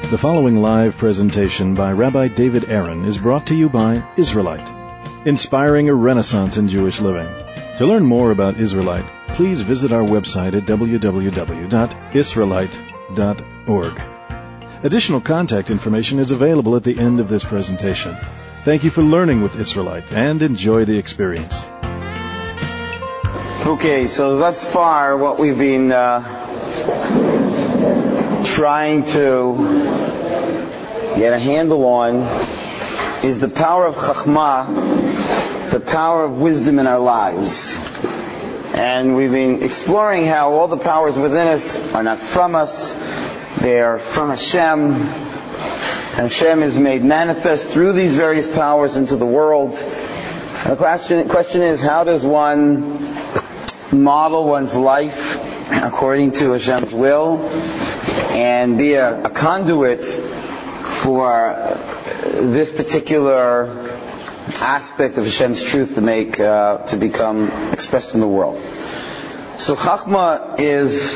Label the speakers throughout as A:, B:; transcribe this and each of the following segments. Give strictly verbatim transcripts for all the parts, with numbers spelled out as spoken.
A: The following live presentation by Rabbi David Aaron is brought to you by Israelite, inspiring a renaissance in Jewish living. To learn more about Israelite, please visit our website at w w w dot israelite dot org. Additional contact information is available at the end of this presentation. Thank you for learning with Israelite and enjoy the experience.
B: Okay, so thus far what we've been uh, trying to get a handle on is the power of Chachmah, the power of wisdom in our lives. And we've been exploring how all the powers within us are not from us, they are from Hashem. And Hashem is made manifest through these various powers into the world. And the question, question is, how does one model one's life according to Hashem's will and be a, a conduit for this particular aspect of Hashem's truth to make, uh, to become expressed in the world. So Chachma is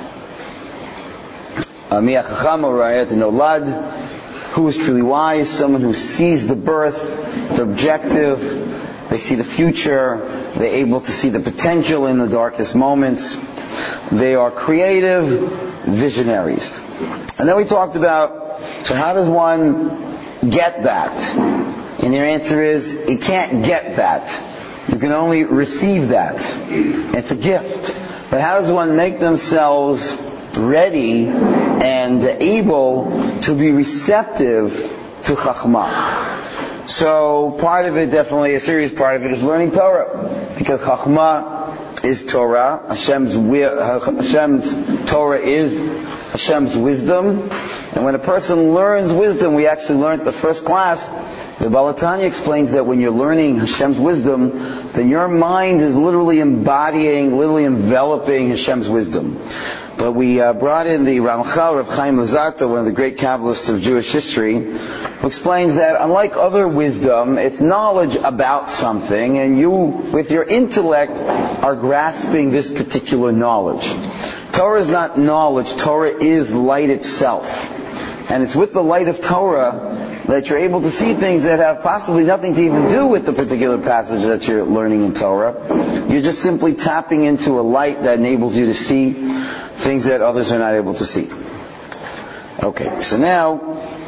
B: Mi'ah Chacham Ra'ayat Nolad, who is truly wise, someone who sees the birth, the objective, they see the future, they're able to see the potential in the darkest moments. They are creative visionaries. And then we talked about, so how does one get that? And their answer is, you can't get that. You can only receive that. It's a gift. But how does one make themselves ready and able to be receptive to Chachmah? So part of it, definitely a serious part of it, is learning Torah. Because Chachmah is Torah. Hashem's, Hashem's Torah is Hashem's wisdom. And when a person learns wisdom, we actually learned the first class, the Baal HaTanya explains that when you're learning Hashem's wisdom, then your mind is literally embodying, literally enveloping Hashem's wisdom. But we uh, brought in the Ramchal, Rav Chaim Luzzatto, one of the great Kabbalists of Jewish history, who explains that unlike other wisdom, it's knowledge about something, and you, with your intellect, are grasping this particular knowledge. Torah is not knowledge, Torah is light itself. And it's with the light of Torah that you're able to see things that have possibly nothing to even do with the particular passage that you're learning in Torah. You're just simply tapping into a light that enables you to see things that others are not able to see. Okay, so now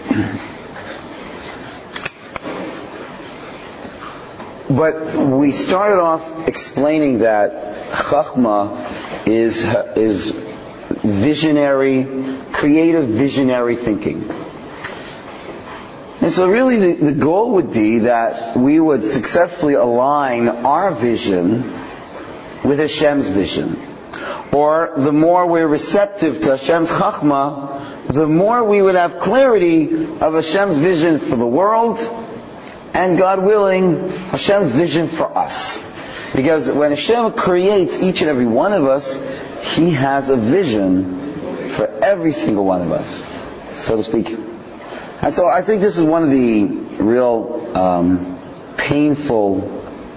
B: but we started off explaining that Chachmah is is visionary, creative visionary thinking. And so really the, the goal would be that we would successfully align our vision with Hashem's vision. Or the more we're receptive to Hashem's Chachmah, the more we would have clarity of Hashem's vision for the world, and God willing, Hashem's vision for us. Because when Hashem creates each and every one of us, He has a vision for every single one of us, so to speak. And so I think this is one of the real um, painful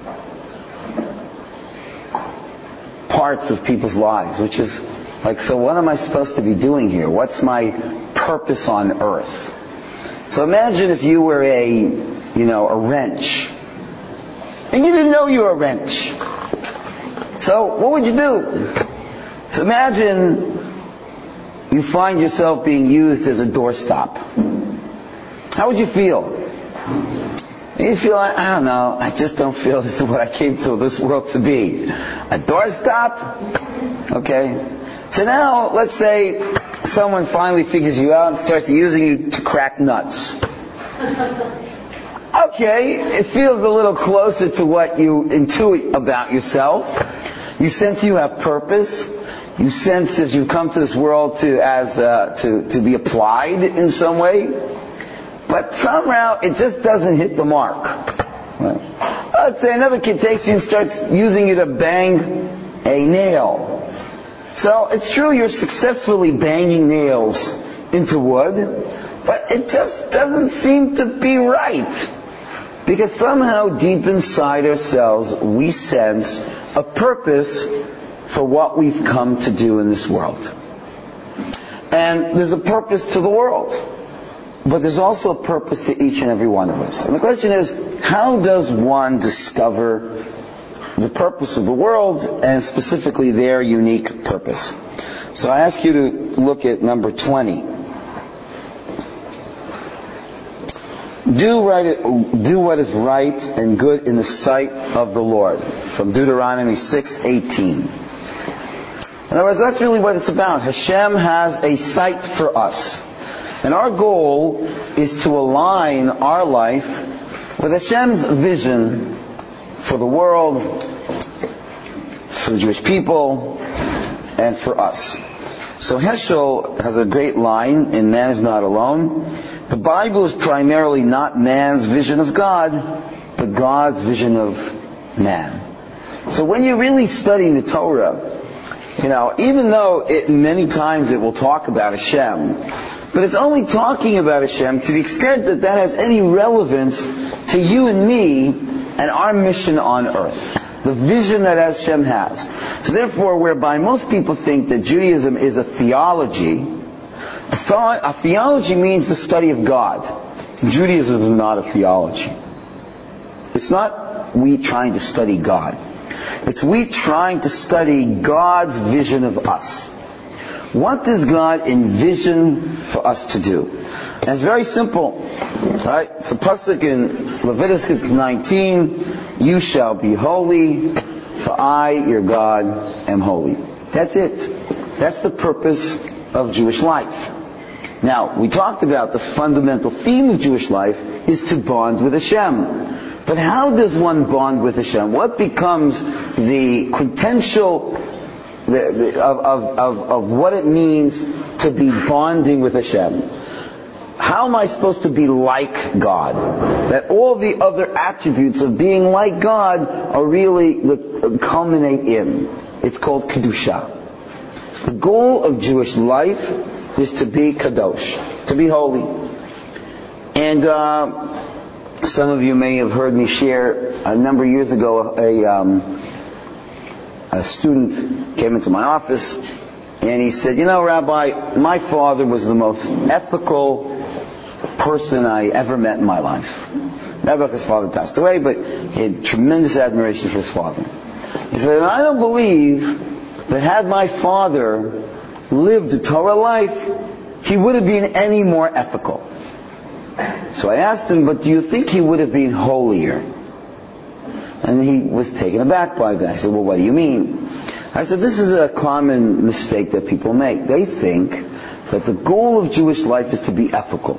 B: parts of people's lives, which is like, so what am I supposed to be doing here? What's my purpose on earth? So imagine if you were a, you know, a wrench, and you didn't know you were a wrench. So what would you do? So imagine you find yourself being used as a doorstop. How would you feel? You feel like, I don't know, I just don't feel this is what I came to this world to be. A doorstop? Okay. So now, let's say someone finally figures you out and starts using you to crack nuts. Okay, it feels a little closer to what you intuit about yourself. You sense you have purpose. You sense that you've come to this world to as uh, to to be applied in some way. But somehow it just doesn't hit the mark. Right? Let's say another kid takes you and starts using you to bang a nail. So it's true you're successfully banging nails into wood, but it just doesn't seem to be right. Because somehow deep inside ourselves we sense a purpose for what we've come to do in this world. And there's a purpose to the world. but there's also a purpose to each and every one of us. And the question is, how does one discover the purpose of the world, and specifically their unique purpose? So I ask you to look at number twenty. Do right, do what is right and good in the sight of the Lord, from Deuteronomy six eighteen. In other words, that's really what it's about. Hashem has a sight for us. And our goal is to align our life with Hashem's vision for the world, for the Jewish people, and for us. So Heschel has a great line in Man is Not Alone. The Bible is primarily not man's vision of God, but God's vision of man. So when you're really studying the Torah, you know, even though it many times it will talk about Hashem, but it's only talking about Hashem to the extent that that has any relevance to you and me and our mission on earth. The vision that Hashem has. So therefore, whereby most people think that Judaism is a theology, a, th- a theology means the study of God. Judaism is not a theology. It's not we trying to study God. It's we trying to study God's vision of us. What does God envision for us to do? And it's very simple. Right? It's a pasuk in Leviticus nineteen. You shall be holy, for I, your God, am holy. That's it. That's the purpose of Jewish life. Now, we talked about the fundamental theme of Jewish life is to bond with Hashem. But how does one bond with Hashem? What becomes the quintessential the, the, of, of, of, of what it means to be bonding with Hashem? How am I supposed to be like God? That all the other attributes of being like God are really the, culminate in. It's called Kedusha. The goal of Jewish life is to be Kadosh, to be holy. And uh, some of you may have heard me share a number of years ago, a, um, a student came into my office and he said, you know, Rabbi, my father was the most ethical person I ever met in my life. Never his father passed away, but he had tremendous admiration for his father. He said, I don't believe that had my father lived a Torah life, he would have been any more ethical. So I asked him, but do you think he would have been holier? And he was taken aback by that. I said, well, what do you mean? I said, this is a common mistake that people make. They think that the goal of Jewish life is to be ethical,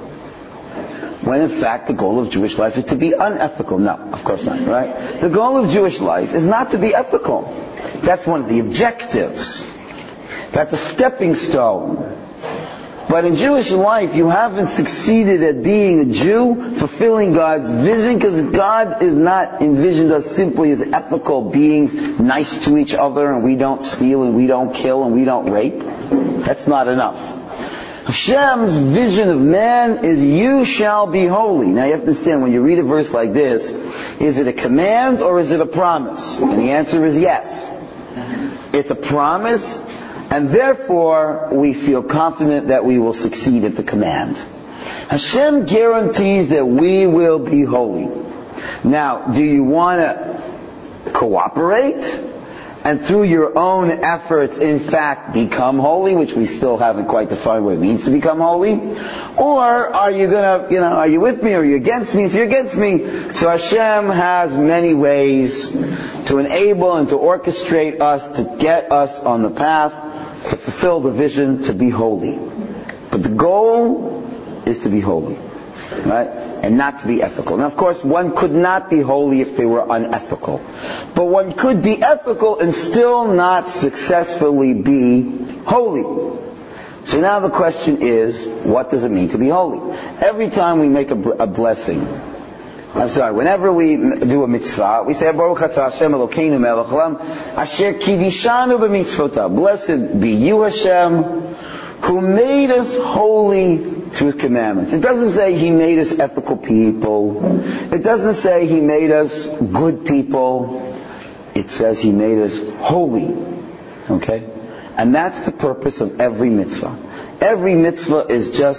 B: when in fact the goal of Jewish life is to be unethical. No, of course not, right? The goal of Jewish life is not to be ethical. That's one of the objectives. That's a stepping stone. But in Jewish life, you haven't succeeded at being a Jew, fulfilling God's vision, because God is not envisioned us simply as ethical beings, nice to each other, and we don't steal, and we don't kill, and we don't rape. That's not enough. Hashem's vision of man is, you shall be holy. Now you have to understand, when you read a verse like this, is it a command or is it a promise? And the answer is yes. It's a promise, and therefore we feel confident that we will succeed at the command. Hashem guarantees that we will be holy. Now, do you want to cooperate and through your own efforts, in fact, become holy, which we still haven't quite defined what it means to become holy? Or are you gonna, you know, are you with me or are you against me? If you're against me, so Hashem has many ways to enable and to orchestrate us, to get us on the path, to fulfill the vision, to be holy. But the goal is to be holy, right? And not to be ethical. Now, of course, one could not be holy if they were unethical. But one could be ethical and still not successfully be holy. So now the question is, what does it mean to be holy? Every time we make a, a blessing, I'm sorry, whenever we do a mitzvah, we say, Baruch atah Hashem Elokeinu melech haolam, asher kidishanu b'mitzvotav. Blessed be you, Hashem, who made us holy through His commandments. It doesn't say He made us ethical people. It doesn't say He made us good people. It says He made us holy. Okay? And that's the purpose of every mitzvah. Every mitzvah is just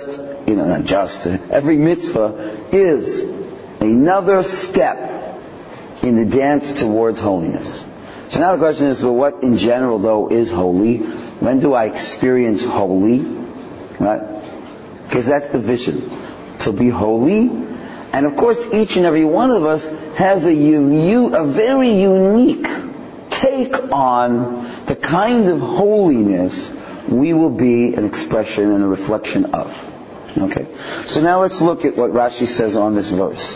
B: you know, not just, every mitzvah is another step in the dance towards holiness. So now the question is, well, what in general, though, is holy? When do I experience holy? Right? Because that's the vision. To be holy. And of course, each and every one of us has a, u- a very unique take on the kind of holiness we will be an expression and a reflection of. Okay? So now let's look at what Rashi says on this verse.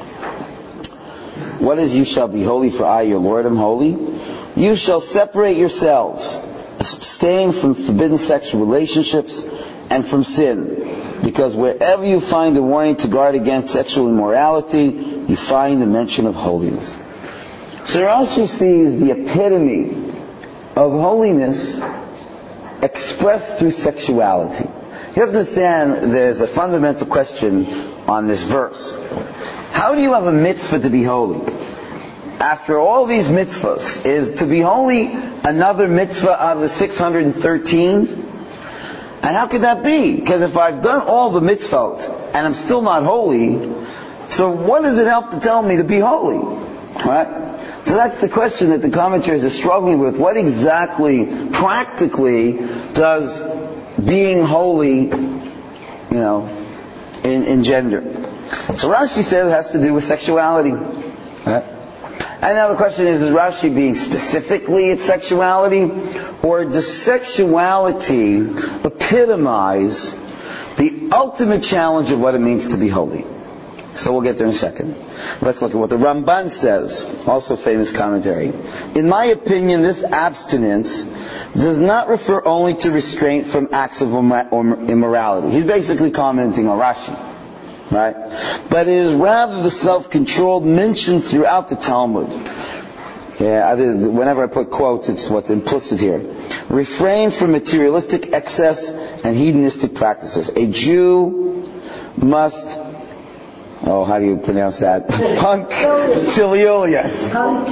B: What is, you shall be holy, for I, your Lord, am holy? You shall separate yourselves, abstain from forbidden sexual relationships and from sin, because wherever you find a warning to guard against sexual immorality, you find the mention of holiness. So Rashi sees the epitome of holiness expressed through sexuality. You have to understand there's a fundamental question on this verse. How do you have a mitzvah to be holy? After all these mitzvahs, is to be holy another mitzvah out of the six hundred thirteen? And how could that be? Because if I've done all the mitzvot and I'm still not holy, so what does it help to tell me to be holy? Right? So that's the question that the commentaries are struggling with. What exactly, practically, does being holy, you know, engender? So Rashi says it has to do with sexuality. Right? And now the question is, is Rashi being specifically at sexuality? Or does sexuality epitomize the ultimate challenge of what it means to be holy? So we'll get there in a second. Let's look at what the Ramban says, also famous commentary. In my opinion, this abstinence does not refer only to restraint from acts of immorality. He's basically commenting on Rashi. Right? But it is rather the self-controlled mentioned throughout the Talmud. Yeah, I did, whenever I put quotes, it's what's implicit here. Refrain from materialistic excess and hedonistic practices. A Jew must, oh, how do you pronounce that? Punctilious.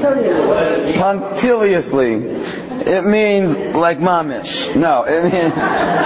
B: Punctiliously. It means like mamish. No, it means,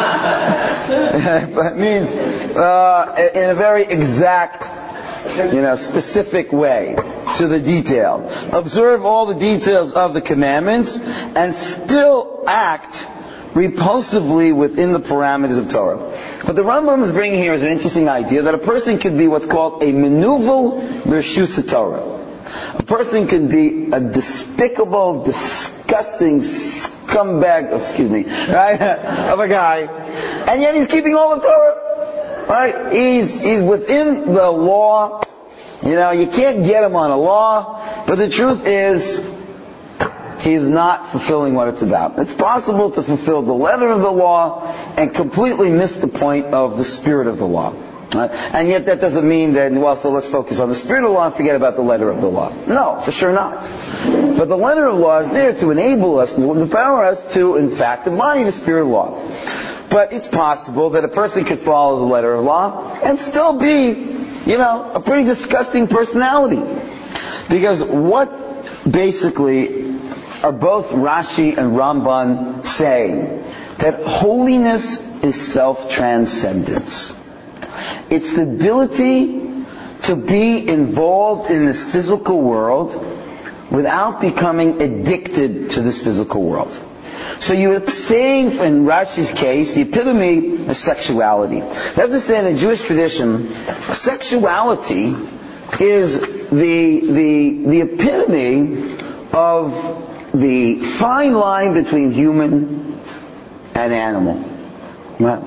B: it means uh, in a very exact, you know, specific way, to the detail. Observe all the details of the commandments and still act repulsively within the parameters of Torah. What the Rambam is bringing here is an interesting idea that a person could be what's called a menuvel b'reshus Torah. A person can be a despicable, disgusting scumbag, excuse me, right, of a guy, and yet he's keeping all the Torah, right? He's he's within the law. You know, you can't get him on a law, but the truth is, he's not fulfilling what it's about. It's possible to fulfill the letter of the law and completely miss the point of the spirit of the law. Right? And yet that doesn't mean that, well, so let's focus on the spirit of the law and forget about the letter of the law. No, for sure not. But the letter of the law is there to enable us, to empower us to, in fact, embody the spirit of the law. But it's possible that a person could follow the letter of the law and still be, you know, a pretty disgusting personality. Because what basically are both Rashi and Ramban saying? That holiness is self-transcendence. It's the ability to be involved in this physical world without becoming addicted to this physical world. So you abstain, in Rashi's case, the epitome of sexuality. You have to understand, in Jewish tradition, sexuality is the, the, the epitome of the fine line between human and animal. Right?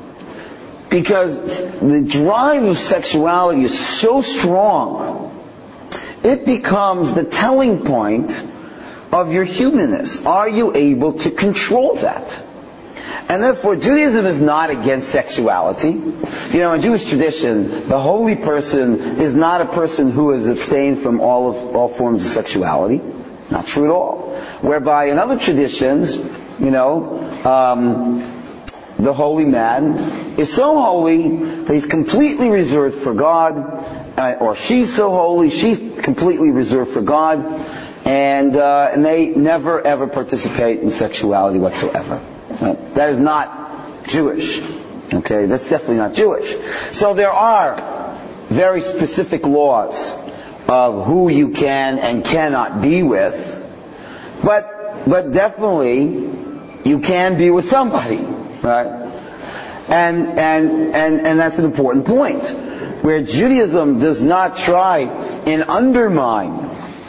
B: Because the drive of sexuality is so strong, it becomes the telling point of your humanness. Are you able to control that? And therefore, Judaism is not against sexuality. You know, in Jewish tradition, the holy person is not a person who has abstained from all of all forms of sexuality. Not true at all. Whereby in other traditions, you know, um, the holy man is so holy that he's completely reserved for God, uh, or she's so holy, she's completely reserved for God, and uh, and they never ever participate in sexuality whatsoever. Right? That is not Jewish. Okay, that's definitely not Jewish. So there are very specific laws of who you can and cannot be with, but but definitely you can be with somebody, right? And and and and that's an important point, where Judaism does not try and undermine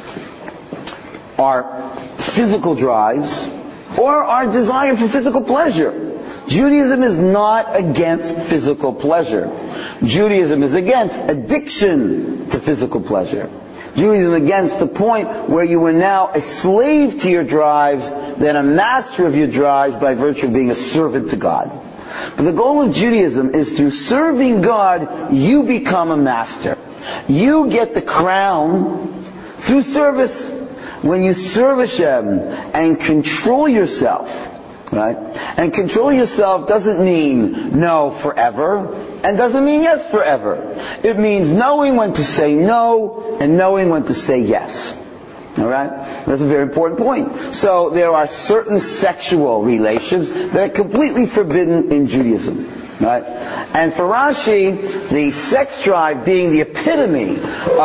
B: our physical drives or our desire for physical pleasure. Judaism is not against physical pleasure. Judaism is against addiction to physical pleasure. Judaism is against the point where you are now a slave to your drives, then a master of your drives by virtue of being a servant to God. But the goal of Judaism is through serving God, you become a master. You get the crown through service. When you serve Hashem and control yourself, right? And control yourself doesn't mean no forever, and doesn't mean yes forever. It means knowing when to say no and knowing when to say yes. Alright? That's a very important point. So there are certain sexual relations that are completely forbidden in Judaism. Right? And for Rashi, the sex drive being the epitome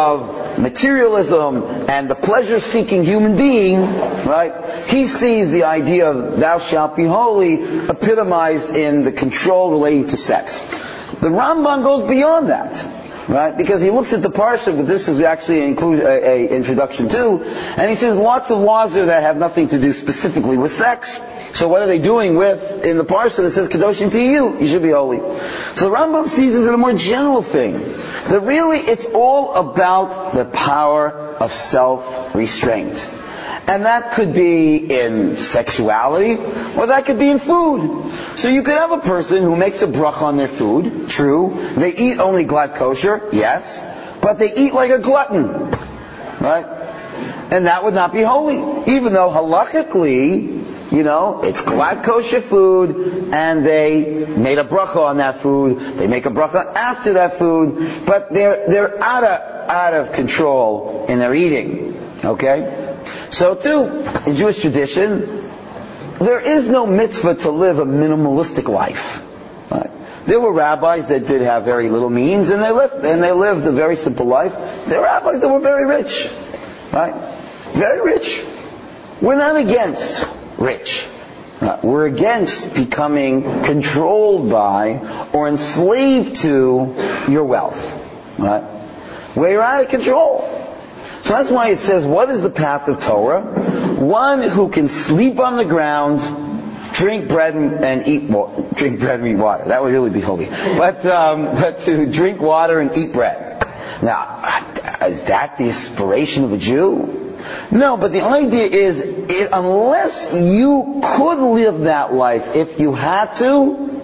B: of materialism and the pleasure-seeking human being, right? He sees the idea of thou shalt be holy epitomized in the control relating to sex. The Rambam goes beyond that, right? Because he looks at the parsha, but this is actually an include, a, a introduction too, and he says lots of laws there that have nothing to do specifically with sex. So what are they doing with, in the parsha that says, Kadoshim to you, you should be holy. So the Rambam sees this as a more general thing. That really it's all about the power of self-restraint. And that could be in sexuality, or that could be in food. So you could have a person who makes a bracha on their food, true. They eat only glad kosher, yes. But they eat like a glutton, right? And that would not be holy. Even though halachically, you know, it's glad kosher food, and they made a bracha on that food. They make a bracha after that food, but they're they're out of out of control in their eating. Okay, so too in Jewish tradition, there is no mitzvah to live a minimalistic life. Right? There were rabbis that did have very little means, and they lived and they lived a very simple life. There were rabbis that were very rich, right? Very rich. We're not against rich. Uh, we're against becoming controlled by or enslaved to your wealth. Right? Where you're out of control. So that's why it says, what is the path of Torah? One who can sleep on the ground, drink bread and, and eat wa- drink bread and eat water. That would really be holy. But um, but to drink water and eat bread. Now, is that the inspiration of a Jew? No, but the idea is, it, unless you could live that life if you had to,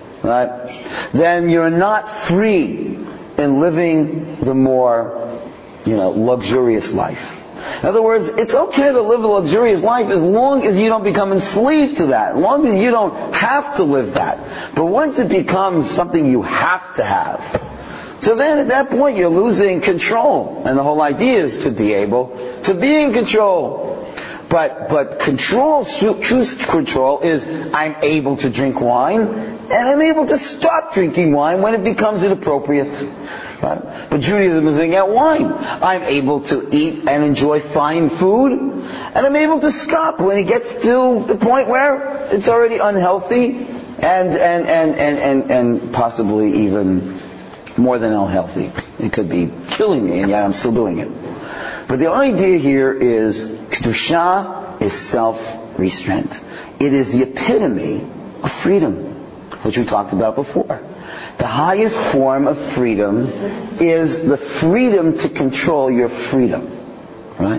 B: right, then you're not free in living the more, you know, luxurious life. In other words, it's okay to live a luxurious life as long as you don't become enslaved to that, as long as you don't have to live that. But once it becomes something you have to have, so then at that point you're losing control. And the whole idea is to be able to be in control. But but control, true control is I'm able to drink wine, and I'm able to stop drinking wine when it becomes inappropriate. Right? But Judaism is saying, at wine. I'm able to eat and enjoy fine food, and I'm able to stop when it gets to the point where it's already unhealthy and and and and, and, and possibly even more than unhealthy. It could be killing me, and yet I'm still doing it. But the idea here is, Kedusha is self-restraint. It is the epitome of freedom, which we talked about before. The highest form of freedom is the freedom to control your freedom. Right?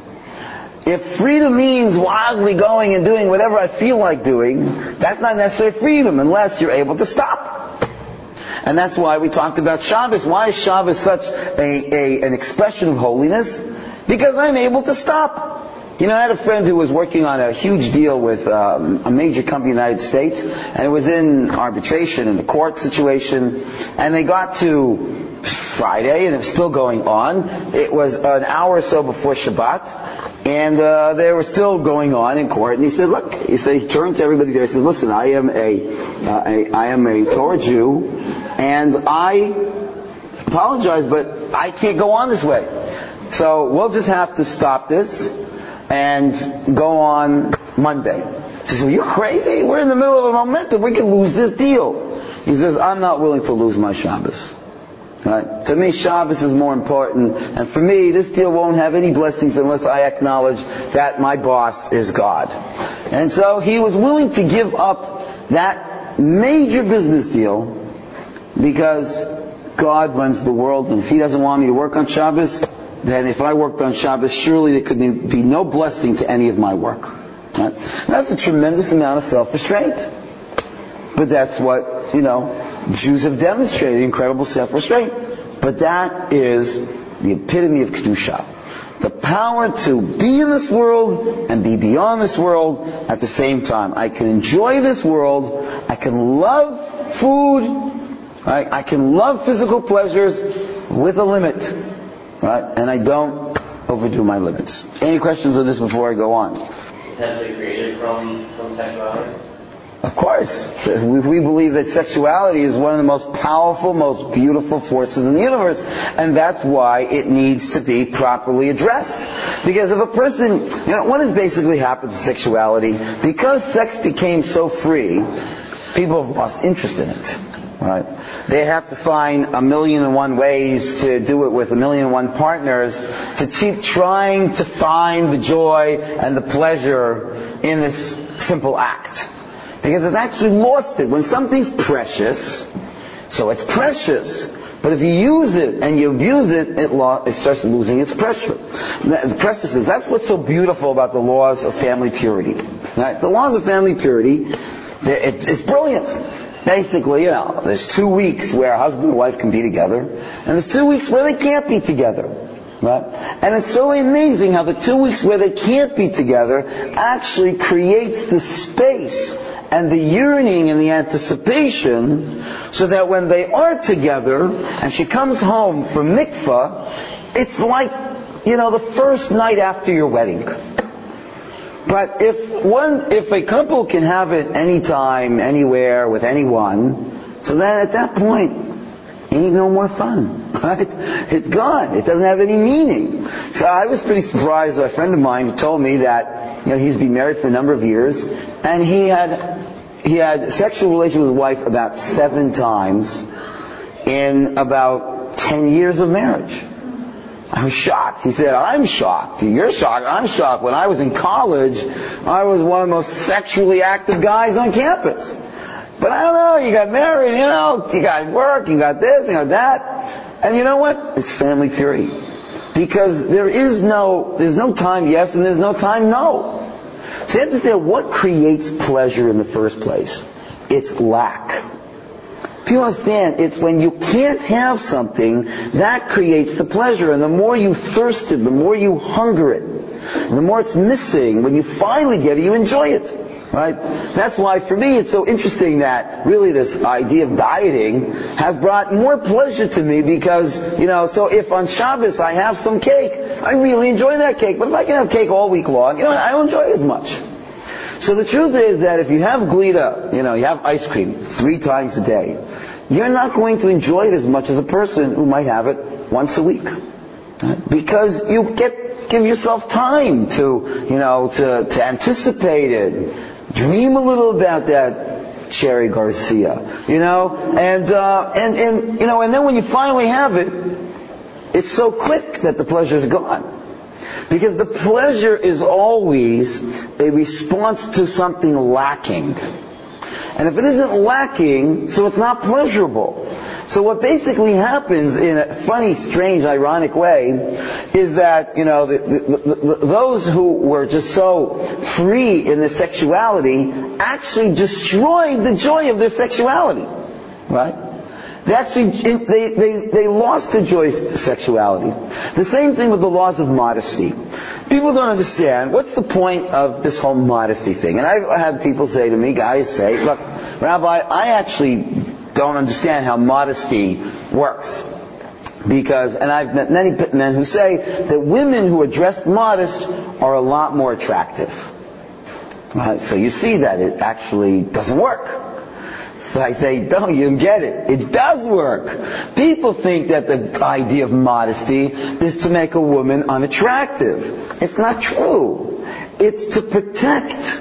B: If freedom means wildly going and doing whatever I feel like doing, that's not necessarily freedom unless you're able to stop. And that's why we talked about Shabbos. Why is Shabbos such a, a an expression of holiness? Because I'm able to stop. You know, I had a friend who was working on a huge deal with um, a major company in the United States, and it was in arbitration, in the court situation, and they got to Friday, and it was still going on. It was an hour or so before Shabbat, and uh, they were still going on in court. And he said, look, he said, he turned to everybody there, he said, listen, I am a I, I am a Torah Jew, and I apologize, but I can't go on this way. So we'll just have to stop this and go on Monday. She says, well, you're crazy. We're in the middle of a momentum. We can lose this deal. He says, I'm not willing to lose my Shabbos. Right? To me, Shabbos is more important. And for me, this deal won't have any blessings unless I acknowledge that my boss is God. And so he was willing to give up that major business deal because God runs the world. And if He doesn't want me to work on Shabbos, then if I worked on Shabbos, surely there could be no blessing to any of my work. Right? That's a tremendous amount of self-restraint. But that's what, you know, Jews have demonstrated, incredible self-restraint. But that is the epitome of Kedusha. The power to be in this world and be beyond this world at the same time. I can enjoy this world. I can love food. Right? I can love physical pleasures with a limit. Right? And I don't overdo my limits. Any questions on this before I go on?
C: Potentially created from, from sexuality?
B: Of course. We, we believe that sexuality is one of the most powerful, most beautiful forces in the universe. And that's why it needs to be properly addressed. Because if a person, you know, what has basically happened to sexuality? Because sex became so free, people have lost interest in it. Right? They have to find a million and one ways to do it with a million and one partners to keep trying to find the joy and the pleasure in this simple act. Because it's actually lost it. When something's precious, so it's precious. But if you use it and you abuse it, it, lo- it starts losing its pressure. The preciousness. That's what's so beautiful about the laws of family purity. Right? The laws of family purity, it, it's brilliant. Basically, you know, there's two weeks where a husband and wife can be together, and there's two weeks where they can't be together. Right? And it's so amazing how the two weeks where they can't be together actually creates the space and the yearning and the anticipation so that when they are together and she comes home from mikvah, it's like, you know, the first night after your wedding. But if one, if a couple can have it anytime, anywhere, with anyone, so then at that point, ain't no more fun, right? It's gone. It doesn't have any meaning. So I was pretty surprised. A friend of mine who told me that, you know, he's been married for a number of years, and he had he had sexual relations with his wife about seven times in about ten years of marriage. I was shocked. He said, I'm shocked. You're shocked. I'm shocked. When I was in college, I was one of the most sexually active guys on campus. But I don't know, you got married, you know, you got work, you got this, you got that. And you know what? It's family purity. Because there is no, there's no time yes and there's no time no. So you have to say, what creates pleasure in the first place? It's lack. People understand, it's when you can't have something, that creates the pleasure. And the more you thirst it, the more you hunger it, and the more it's missing, when you finally get it, you enjoy it. Right? That's why for me it's so interesting that really this idea of dieting has brought more pleasure to me because, you know, so if on Shabbos I have some cake, I really enjoy that cake. But if I can have cake all week long, you know, I don't enjoy it as much. So the truth is that if you have glita, you know, you have ice cream three times a day, you're not going to enjoy it as much as a person who might have it once a week. Right? Because you get, give yourself time to, you know, to, to anticipate it. Dream a little about that Cherry Garcia, you know, and, uh, and, and, you know, and then when you finally have it, it's so quick that the pleasure's gone. Because the pleasure is always a response to something lacking. And if it isn't lacking, so it's not pleasurable. So what basically happens in a funny, strange, ironic way is that, you know, the, the, the, those who were just so free in their sexuality actually destroyed the joy of their sexuality. Right? They actually, they, they, they lost the joy of sexuality. The same thing with the laws of modesty. People don't understand, what's the point of this whole modesty thing? And I've had people say to me, guys say, look, Rabbi, I actually don't understand how modesty works. Because, and I've met many men who say that women who are dressed modest are a lot more attractive. Right? So you see that it actually doesn't work. So I say, don't you get it? It does work. People think that the idea of modesty is to make a woman unattractive. It's not true. It's to protect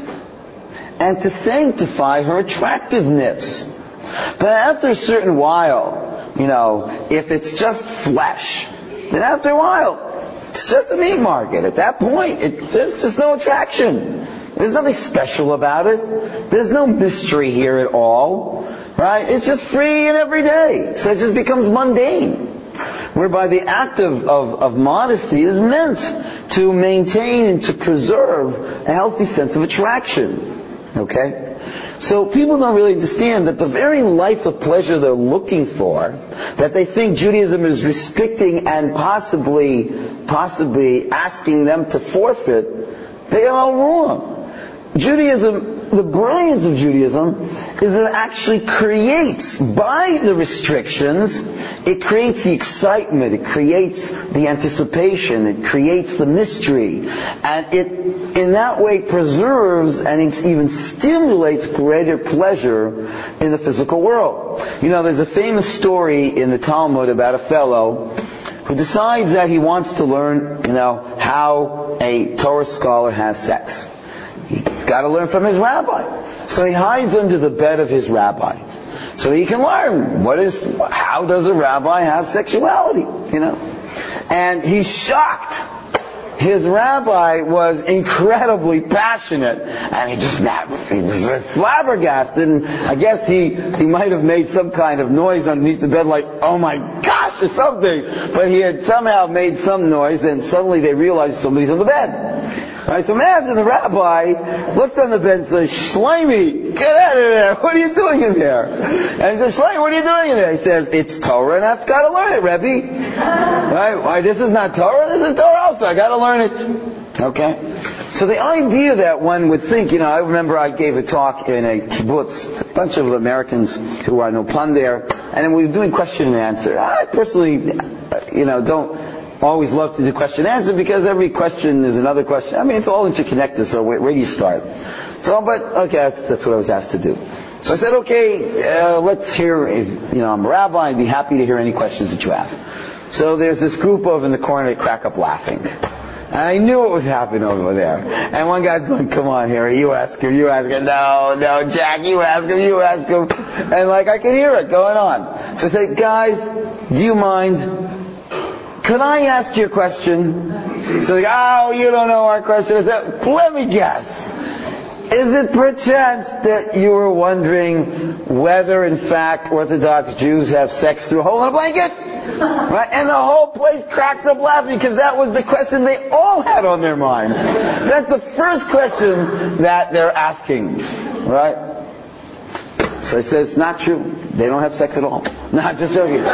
B: and to sanctify her attractiveness. But after a certain while, you know, if it's just flesh, then after a while, it's just a meat market. At that point, it, there's just no attraction. There's nothing special about it. There's no mystery here at all. Right? It's just free and everyday. So it just becomes mundane. Whereby the act of, of, of modesty is meant to maintain and to preserve a healthy sense of attraction. Okay? So people don't really understand that the very life of pleasure they're looking for, that they think Judaism is restricting and possibly, possibly asking them to forfeit, they are all wrong. Judaism, the brilliance of Judaism is that it actually creates, by the restrictions, it creates the excitement, it creates the anticipation, it creates the mystery, and it, in that way, preserves and even stimulates greater pleasure in the physical world. You know, there's a famous story in the Talmud about a fellow who decides that he wants to learn, you know, how a Torah scholar has sex. He's got to learn from his rabbi. So he hides under the bed of his rabbi. So he can learn what is, how does a rabbi have sexuality, you know? And he's shocked. His rabbi was incredibly passionate, and he just he was flabbergasted, and I guess he, he might have made some kind of noise underneath the bed like, oh my gosh, or something. But he had somehow made some noise, and suddenly they realized somebody's on the bed. Right, so imagine the rabbi looks on the bed and says, Shlomi, get out of there. What are you doing in there? And he says, Shlomi, what are you doing in there? He says, it's Torah and I've got to learn it, Rebbe. Right? Why, this is not Torah, this is Torah also. I've got to learn it. Okay? So the idea that one would think, you know, I remember I gave a talk in a kibbutz, a bunch of Americans who are no pun there, and then we were doing question and answer. I personally, you know, don't always love to do question and answer because every question is another question. I mean, it's all interconnected, so where, where do you start? So, but, okay, that's, that's what I was asked to do. So I said, okay, uh, let's hear, if, you know, I'm a rabbi, I'd be happy to hear any questions that you have. So there's this group over in the corner, they crack up laughing. And I knew what was happening over there. And one guy's going, come on, Harry, you ask him, you ask him. No, no, Jack, you ask him, you ask him. And like, I can hear it going on. So I said, guys, do you mind? Could I ask you a question? So they go, oh, you don't know our question. I said, let me guess. Is it perchance that you were wondering whether, in fact, Orthodox Jews have sex through a hole in a blanket? Right? And the whole place cracks up laughing because that was the question they all had on their minds. That's the first question that they're asking. Right? So I said, it's not true. They don't have sex at all. No, I'm just joking.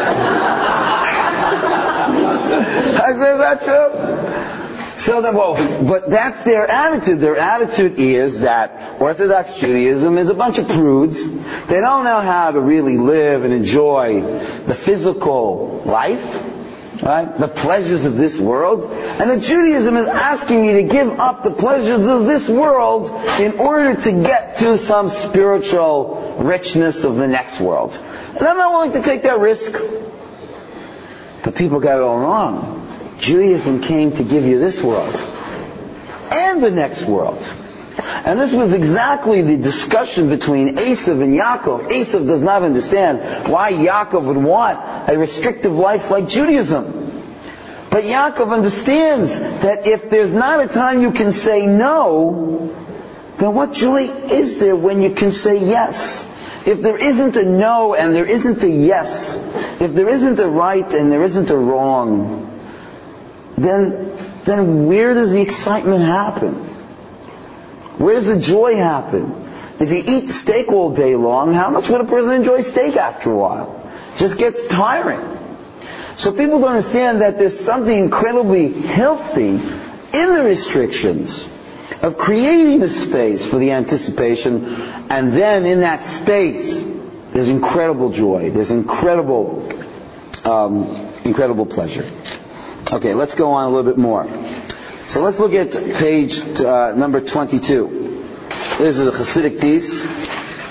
B: I said, is that true? So then, well, but that's their attitude. Their attitude is that Orthodox Judaism is a bunch of prudes. They don't know how to really live and enjoy the physical life, right? The pleasures of this world. And that Judaism is asking me to give up the pleasures of this world in order to get to some spiritual richness of the next world. And I'm not willing to take that risk. But people got it all wrong. Judaism came to give you this world and the next world. And this was exactly the discussion between Esav and Yaakov. Esav does not understand why Yaakov would want a restrictive life like Judaism. But Yaakov understands that if there's not a time you can say no, then what joy is there when you can say yes? If there isn't a no and there isn't a yes, if there isn't a right and there isn't a wrong, then, then where does the excitement happen? Where does the joy happen? If you eat steak all day long, how much would a person enjoy steak after a while? It just gets tiring. So people don't understand that there's something incredibly healthy in the restrictions of creating the space for the anticipation, and then in that space there's incredible joy, there's incredible um, incredible pleasure. Okay, let's go on a little bit more. So let's look at page uh, number twenty-two. This is a Hasidic piece.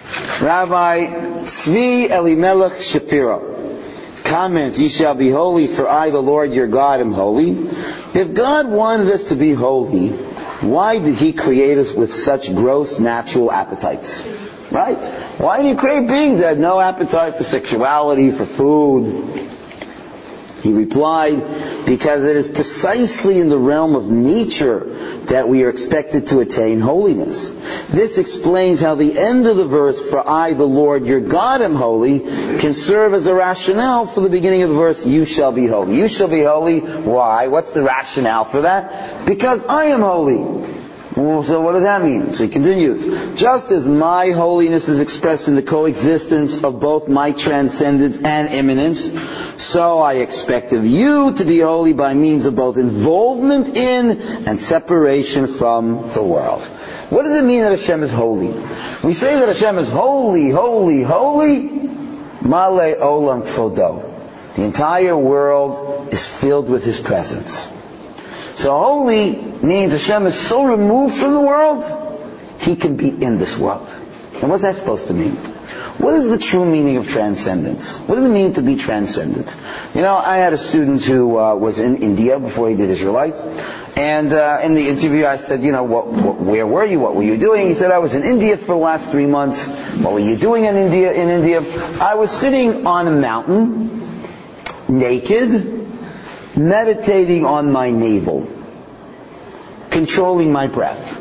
B: Rabbi Tzvi Elimelech Shapiro comments, "Ye shall be holy, for I, the Lord your God, am holy." If God wanted us to be holy, why did He create us with such gross natural appetites? Right? Why did He create beings that had no appetite for sexuality, for food? He replied, because it is precisely in the realm of nature that we are expected to attain holiness. This explains how the end of the verse, "For I, the Lord your God, am holy," can serve as a rationale for the beginning of the verse, "You shall be holy." You shall be holy. Why? What's the rationale for that? Because I am holy. Well, so what does that mean? So he continues, "Just as my holiness is expressed in the coexistence of both my transcendence and immanence, so I expect of you to be holy by means of both involvement in and separation from the world." What does it mean that Hashem is holy? We say that Hashem is holy, holy, holy. Male olam kvodo. The entire world is filled with His presence. So holy means Hashem is so removed from the world, He can be in this world. And what's that supposed to mean? What is the true meaning of transcendence? What does it mean to be transcendent? You know, I had a student who uh, was in India before he did Israelite. And uh, in the interview I said, you know, what, what, where were you? What were you doing? He said, I was in India for the last three months. What were you doing in India? In India, I was sitting on a mountain, naked, meditating on my navel, controlling my breath.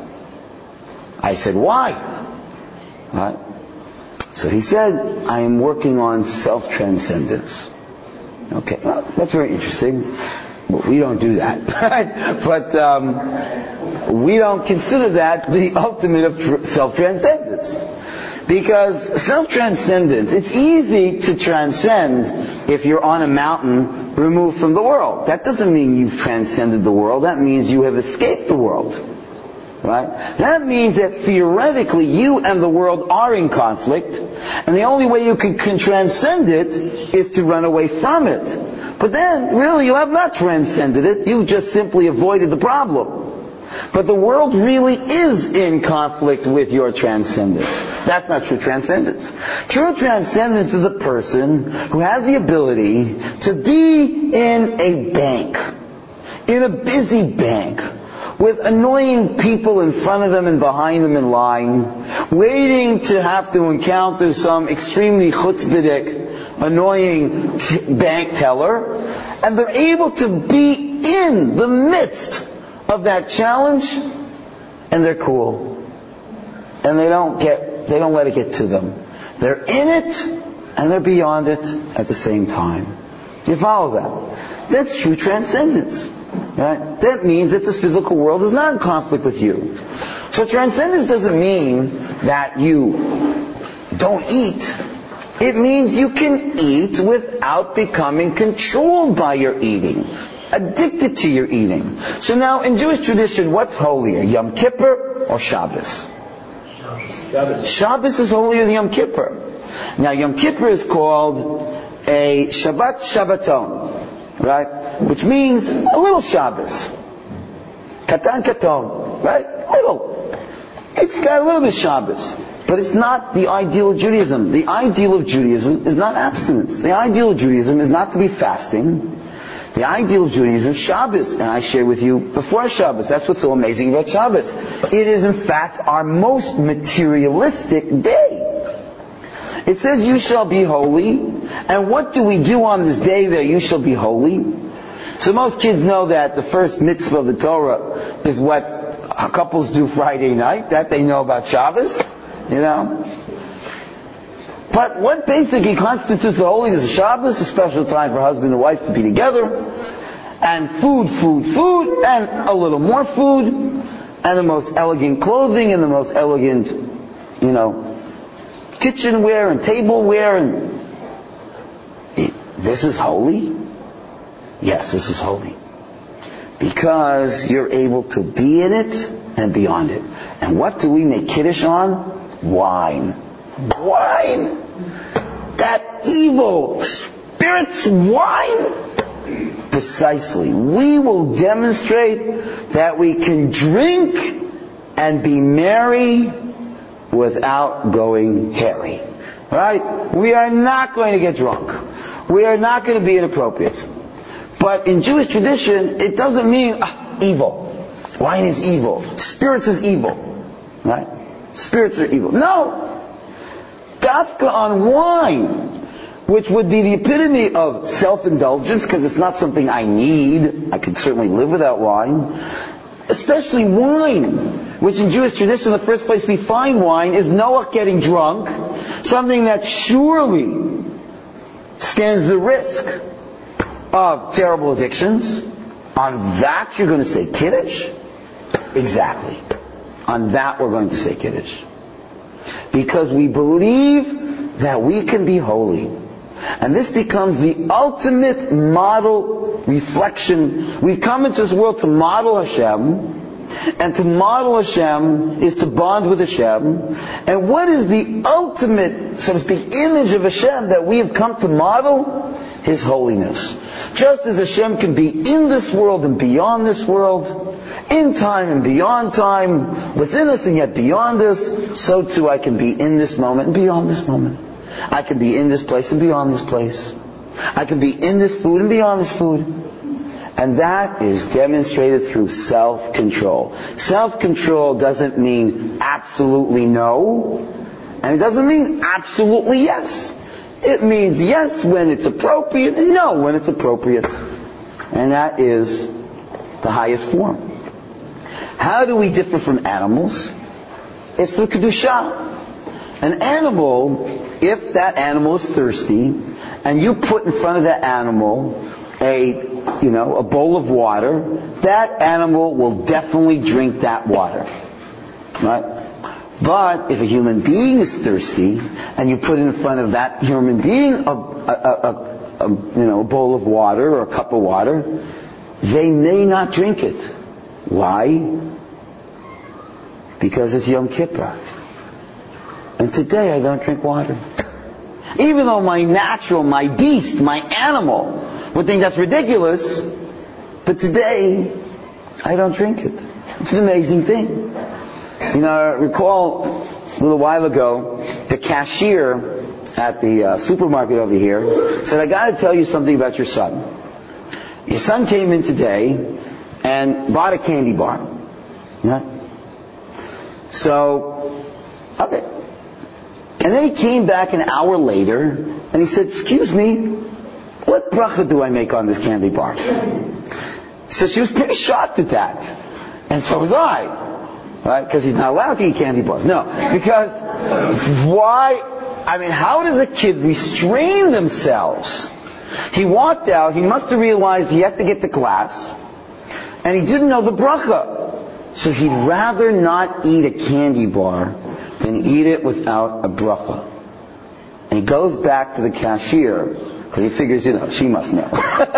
B: I said, why? Right? So he said, I am working on self-transcendence. Okay, well, that's very interesting. Well, we don't do that. Right? But um, we don't consider that the ultimate of tr- self-transcendence. Because self-transcendence, it's easy to transcend if you're on a mountain removed from the world. That doesn't mean you've transcended the world. That means you have escaped the world. Right? That means that theoretically you and the world are in conflict, and the only way you can, can transcend it is to run away from it. But then, really, you have not transcended it. You've just simply avoided the problem. But the world really is in conflict with your transcendence. That's not true transcendence. True transcendence is a person who has the ability to be in a bank, in a busy bank, with annoying people in front of them and behind them in line, waiting to have to encounter some extremely chutzpahdik, annoying t- bank teller, and they're able to be in the midst of that challenge, and they're cool. And they don't get, they don't let it get to them. They're in it, and they're beyond it at the same time. Do you follow that? That's true transcendence. Right? That means that this physical world is not in conflict with you. So transcendence doesn't mean that you don't eat. It means you can eat without becoming controlled by your eating, addicted to your eating. So now, in Jewish tradition, what's holier, Yom Kippur or Shabbos? Shabbos. Shabbos is holier than Yom Kippur. Now, Yom Kippur is called a Shabbat Shabbaton. Right? Which means a little Shabbos. Katan Katon. Right? Little. It's got a little bit of Shabbos. But it's not the ideal of Judaism. The ideal of Judaism is not abstinence. The ideal of Judaism is not to be fasting. The ideal of Judaism is Shabbos. And I shared with you before Shabbos. That's what's so amazing about Shabbos. It is in fact our most materialistic day. It says, you shall be holy. And what do we do on this day that you shall be holy? So most kids know that the first mitzvah of the Torah is what couples do Friday night. That they know about Shabbos. You know? But what basically constitutes the holiness of Shabbos? A special time for husband and wife to be together. And food, food, food. And a little more food. And the most elegant clothing. And the most elegant, you know, kitchenware and tableware, and this is holy? Yes, this is holy. Because you're able to be in it and beyond it. And what do we make kiddush on? Wine. Wine! That evil spirit's wine! Precisely. We will demonstrate that we can drink and be merry without going hairy. Right? We are not going to get drunk. We are not going to be inappropriate. But in Jewish tradition, it doesn't mean ah, evil. Wine is evil. Spirits is evil. Right? Spirits are evil. No! Dafka on wine, which would be the epitome of self-indulgence, because it's not something I need. I could certainly live without wine. Especially wine, which in Jewish tradition, the first place we find wine is Noah getting drunk, something that surely stands the risk of terrible addictions. On that you're going to say Kiddush? Exactly. On that we're going to say Kiddush. Because we believe that we can be holy. And this becomes the ultimate model reflection. We've come into this world to model Hashem. And to model Hashem is to bond with Hashem. And what is the ultimate, so to speak, image of Hashem that we have come to model? His holiness. Just as Hashem can be in this world and beyond this world, in time and beyond time, within us and yet beyond us, so too I can be in this moment and beyond this moment. I can be in this place and beyond this place. I can be in this food and beyond this food. And that is demonstrated through self-control. Self-control doesn't mean absolutely no, and it doesn't mean absolutely yes. It means yes when it's appropriate and no when it's appropriate. And that is the highest form. How do we differ from animals? It's through Kedusha. An animal, if that animal is thirsty, and you put in front of that animal a, you know, a bowl of water, that animal will definitely drink that water. Right? But if a human being is thirsty, and you put in front of that human being a, a, a, a, you know, a bowl of water or a cup of water, they may not drink it. Why? Because it's Yom Kippur. And today I don't drink water. Even though my natural, my beast, my animal would think that's ridiculous, but today I don't drink it. It's an amazing thing. You know, I recall a little while ago, the cashier at the uh, supermarket over here said, I got to tell you something about your son. Your son came in today and bought a candy bar. Right? So, okay. And then he came back an hour later and he said, excuse me, what bracha do I make on this candy bar? So she was pretty shocked at that. And so was I. Right? Because he's not allowed to eat candy bars. No. Because why? I mean, how does a kid restrain themselves? He walked out, he must have realized he had to get to class, and he didn't know the bracha. So he'd rather not eat a candy bar than eat it without a bracha. And he goes back to the cashier, because he figures, you know, she must know.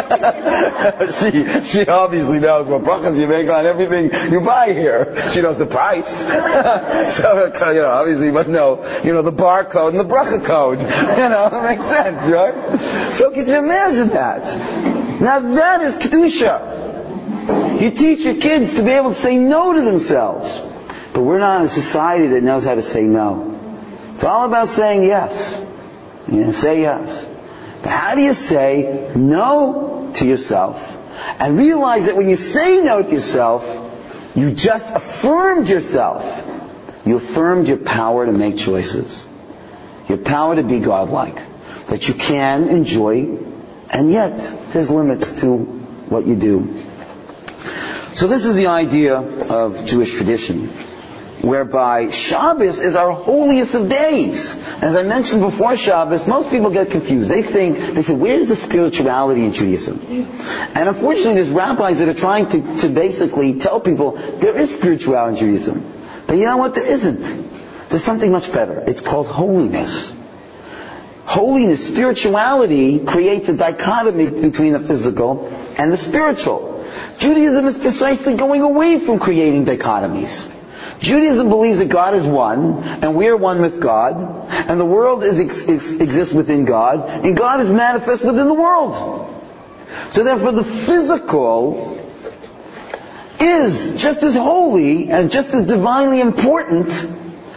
B: she she obviously knows what brachas you make on everything you buy here. She knows the price. So, you know, obviously you must know, you know, the barcode and the bracha code. You know, it makes sense, right? So could you imagine that? Now that is Kedusha. You teach your kids to be able to say no to themselves. But we're not in a society that knows how to say no. It's all about saying yes. You know, say yes. But how do you say no to yourself and realize that when you say no to yourself, you just affirmed yourself. You affirmed your power to make choices. Your power to be godlike. That you can enjoy, and yet there's limits to what you do. So this is the idea of Jewish tradition, whereby Shabbos is our holiest of days. And as I mentioned before Shabbos, most people get confused. They think, they say, where's the spirituality in Judaism? And unfortunately, there's rabbis that are trying to, to basically tell people, there is spirituality in Judaism. But you know what? There isn't. There's something much better. It's called holiness. Holiness, spirituality, creates a dichotomy between the physical and the spiritual. Judaism is precisely going away from creating dichotomies. Judaism believes that God is one, and we are one with God, and the world is, ex- ex- exists within God, and God is manifest within the world. So therefore the physical is just as holy and just as divinely important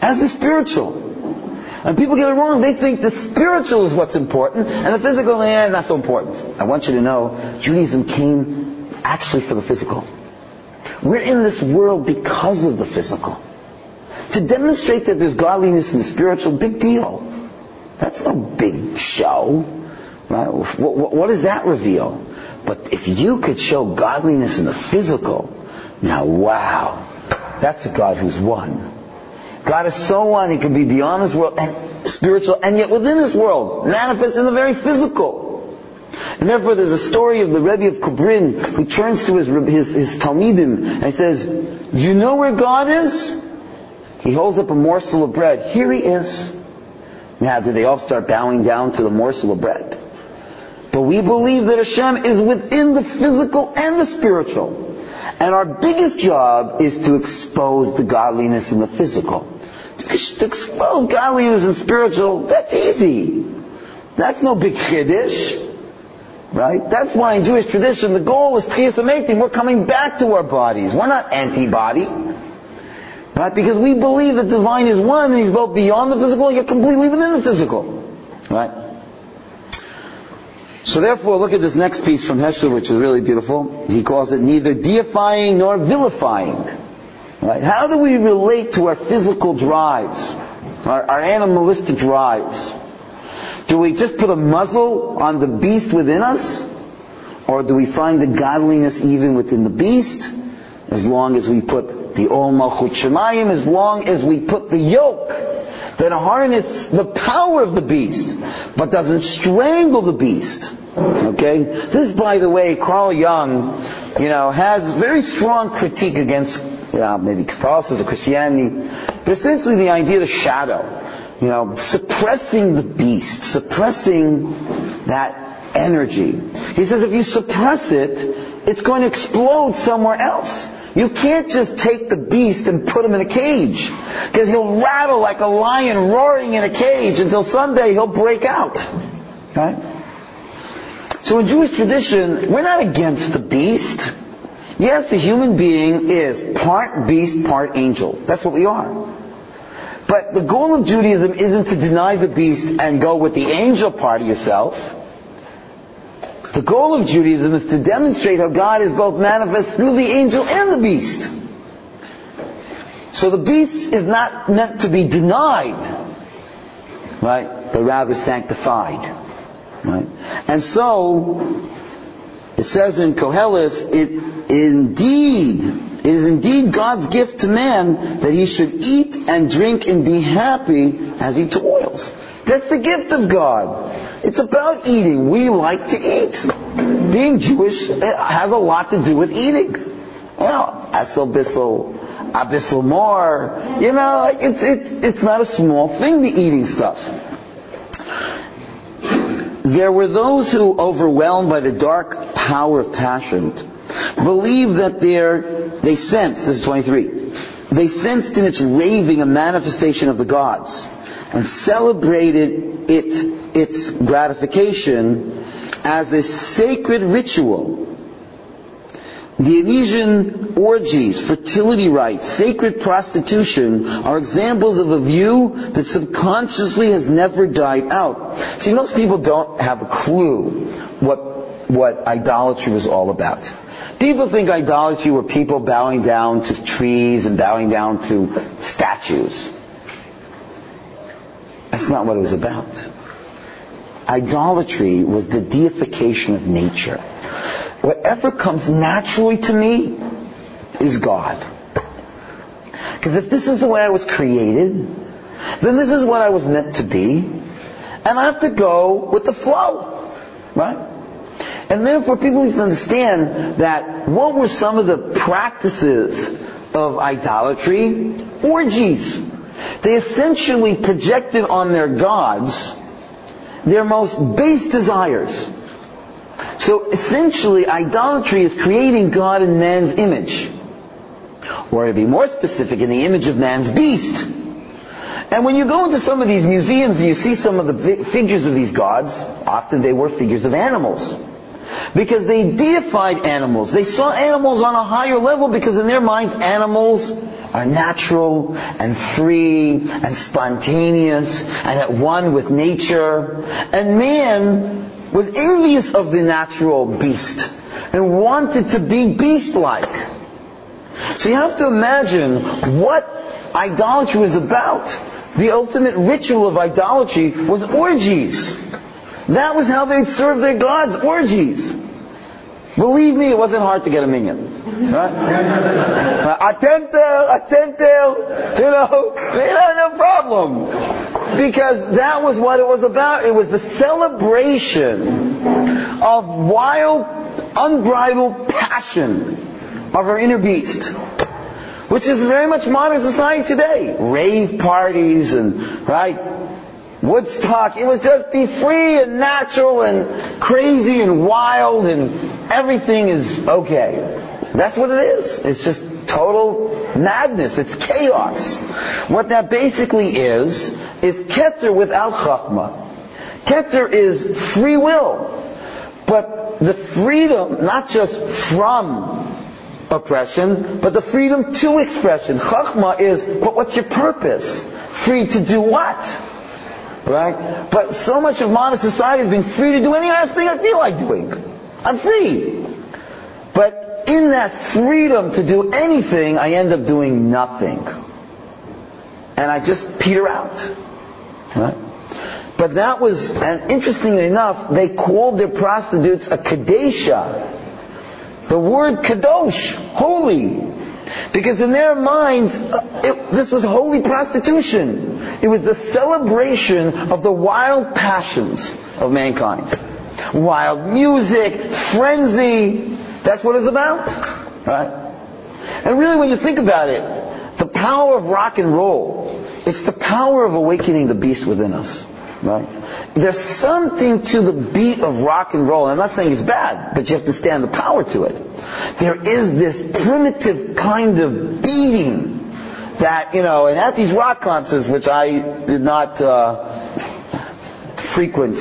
B: as the spiritual. And people get it wrong. They think the spiritual is what's important, and the physical, eh, not so important. I want you to know, Judaism came actually for the physical. We're in this world because of the physical. To demonstrate that there's godliness in the spiritual, big deal. That's no big show. Right? What, what, what does that reveal? But if you could show godliness in the physical, now wow, that's a God who's one. God is so one, He can be beyond this world and spiritual, and yet within this world, manifest in the very physical. And therefore there's a story of the Rebbe of Kubrin who turns to his, his, his Talmidim and he says, do you know where God is? He holds up a morsel of bread. Here He is. Now, do they all start bowing down to the morsel of bread? But we believe that Hashem is within the physical and the spiritual. And our biggest job is to expose the godliness in the physical. To expose godliness in spiritual, that's easy. That's no big chiddush. Right? That's why in Jewish tradition the goal is Tchias HaMeitim. We're coming back to our bodies. We're not anti-body. Right? Because we believe that the divine is one and He's both beyond the physical and yet completely within the physical. Right? So therefore, look at this next piece from Heschel, which is really beautiful. He calls it neither deifying nor vilifying. Right? How do we relate to our physical drives, our, our animalistic drives? Do we just put a muzzle on the beast within us? Or do we find the godliness even within the beast? As long as we put the Ol Malchut Shemayim, as long as we put the yoke that harnesses the power of the beast, but doesn't strangle the beast. Okay? This, by the way, Carl Jung, you know, has very strong critique against, you know, maybe Catholicism or Christianity, but essentially the idea of the shadow. You know, suppressing the beast, suppressing that energy. He says if you suppress it, it's going to explode somewhere else. You can't just take the beast and put him in a cage, because he'll rattle like a lion roaring in a cage until someday he'll break out. Right? So in Jewish tradition, we're not against the beast. Yes, the human being is part beast, part angel. That's what we are. But the goal of Judaism isn't to deny the beast and go with the angel part of yourself. The goal of Judaism is to demonstrate how God is both manifest through the angel and the beast. So the beast is not meant to be denied, right? But rather sanctified, right? And so, it says in Koheles, it indeed... It is indeed God's gift to man that he should eat and drink and be happy as he toils. That's the gift of God. It's about eating. We like to eat. Being Jewish has a lot to do with eating. You know, asel bissel, abissel more. You know, it's it, it's not a small thing, the eating stuff. There were those who, overwhelmed by the dark power of passion, believe that they're, they sensed, this is twenty-three, they sensed in its raving a manifestation of the gods, and celebrated it, its gratification as a sacred ritual. Dionysian orgies, fertility rites, sacred prostitution are examples of a view that subconsciously has never died out. See, most people don't have a clue what, what idolatry was all about. People think idolatry were people bowing down to trees and bowing down to statues. That's not what it was about. Idolatry was the deification of nature. Whatever comes naturally to me is God. Because if this is the way I was created, then this is what I was meant to be, and I have to go with the flow. Right? And therefore people need to understand that what were some of the practices of idolatry? Orgies. They essentially projected on their gods their most base desires. So essentially idolatry is creating God in man's image. Or to be more specific, in the image of man's beast. And when you go into some of these museums and you see some of the figures of these gods, often they were figures of animals. Because they deified animals. They saw animals on a higher level because in their minds animals are natural and free and spontaneous and at one with nature. And man was envious of the natural beast and wanted to be beast-like. So you have to imagine what idolatry was about. The ultimate ritual of idolatry was orgies. That was how they'd serve their gods, orgies. Believe me, it wasn't hard to get a minion. Right? Atentel, atentel, you know, no problem. Because that was what it was about. It was the celebration of wild, unbridled passion of our inner beast, which is very much modern society today. Rave parties and, right, Woodstock. It was just be free and natural and crazy and wild and everything is okay. That's what it is. It's just total madness. It's chaos. What that basically is, is Keter without Chachma. Keter is free will. But the freedom, not just from oppression, but the freedom to expression. Chachma is, but what's your purpose? Free to do what? Right? But so much of modern society has been free to do any other thing I feel like doing. I'm free. But in that freedom to do anything, I end up doing nothing. And I just peter out. Right? But that was, and interestingly enough, they called their prostitutes a kadesha. The word kadosh, holy. Because in their minds, it, this was holy prostitution. It was the celebration of the wild passions of mankind. Wild music, frenzy. That's what it's about. Right? And really when you think about it, the power of rock and roll, it's the power of awakening the beast within us. Right? There's something to the beat of rock and roll. I'm not saying it's bad, but you have to stand the power to it. There is this primitive kind of beating that, you know, and at these rock concerts, which I did not uh, frequent,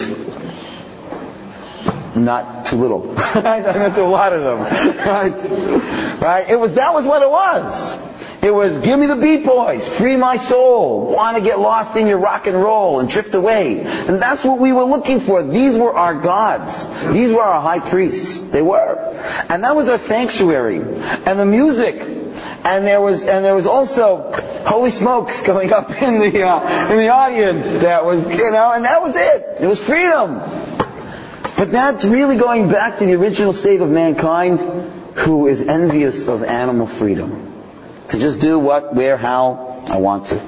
B: not too little. I went to a lot of them. Right? Right? It was, that was what it was. It was, give me the Beat Boys, free my soul, want to get lost in your rock and roll and drift away. And that's what we were looking for. These were our gods. These were our high priests. They were. And that was our sanctuary. And the music. And there was, and there was also Holy Smokes going up in the, uh, in the audience. That was, you know, and that was it. It was freedom. But that's really going back to the original state of mankind who is envious of animal freedom. To just do what, where, how I want to.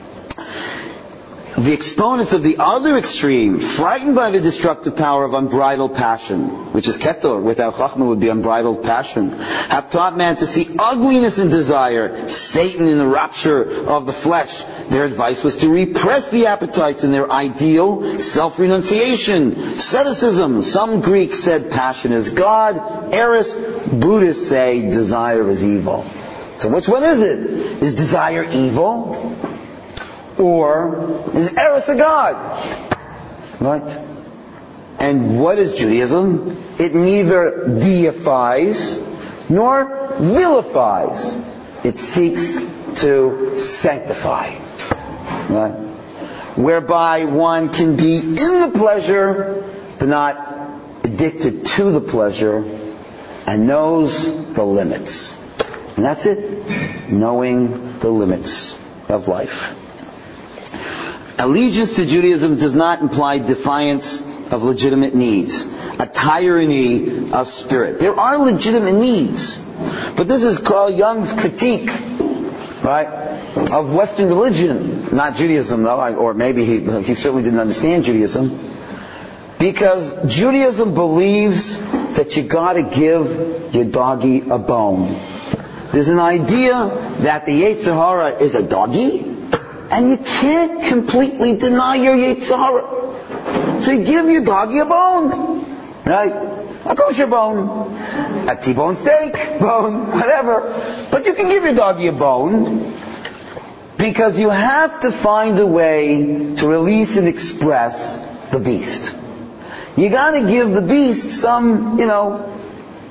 B: The exponents of the other extreme, frightened by the destructive power of unbridled passion, which is keter, without chachma would be unbridled passion, have taught man to see ugliness in desire, Satan in the rapture of the flesh. Their advice was to repress the appetites in their ideal self-renunciation, asceticism. Some Greeks said passion is God. Eris, Buddhists say desire is evil. So which one is it? Is desire evil? Or is Eris a god? Right? And what is Judaism? It neither deifies nor vilifies. It seeks to sanctify. Right? Whereby one can be in the pleasure, but not addicted to the pleasure, and knows the limits. And that's it. Knowing the limits of life. Allegiance to Judaism does not imply defiance of legitimate needs, a tyranny of spirit. There are legitimate needs. But this is Carl Jung's critique, right, of Western religion. Not Judaism, though, or maybe he, he certainly didn't understand Judaism. Because Judaism believes that you gotta give your doggy a bone. There's an idea that the Yetzer Hara is a doggy, and you can't completely deny your Yetzer Hara. So you give your doggy a bone, right? A kosher bone, a T-bone steak bone, whatever. But you can give your doggy a bone, because you have to find a way to release and express the beast. You gotta give the beast some, you know,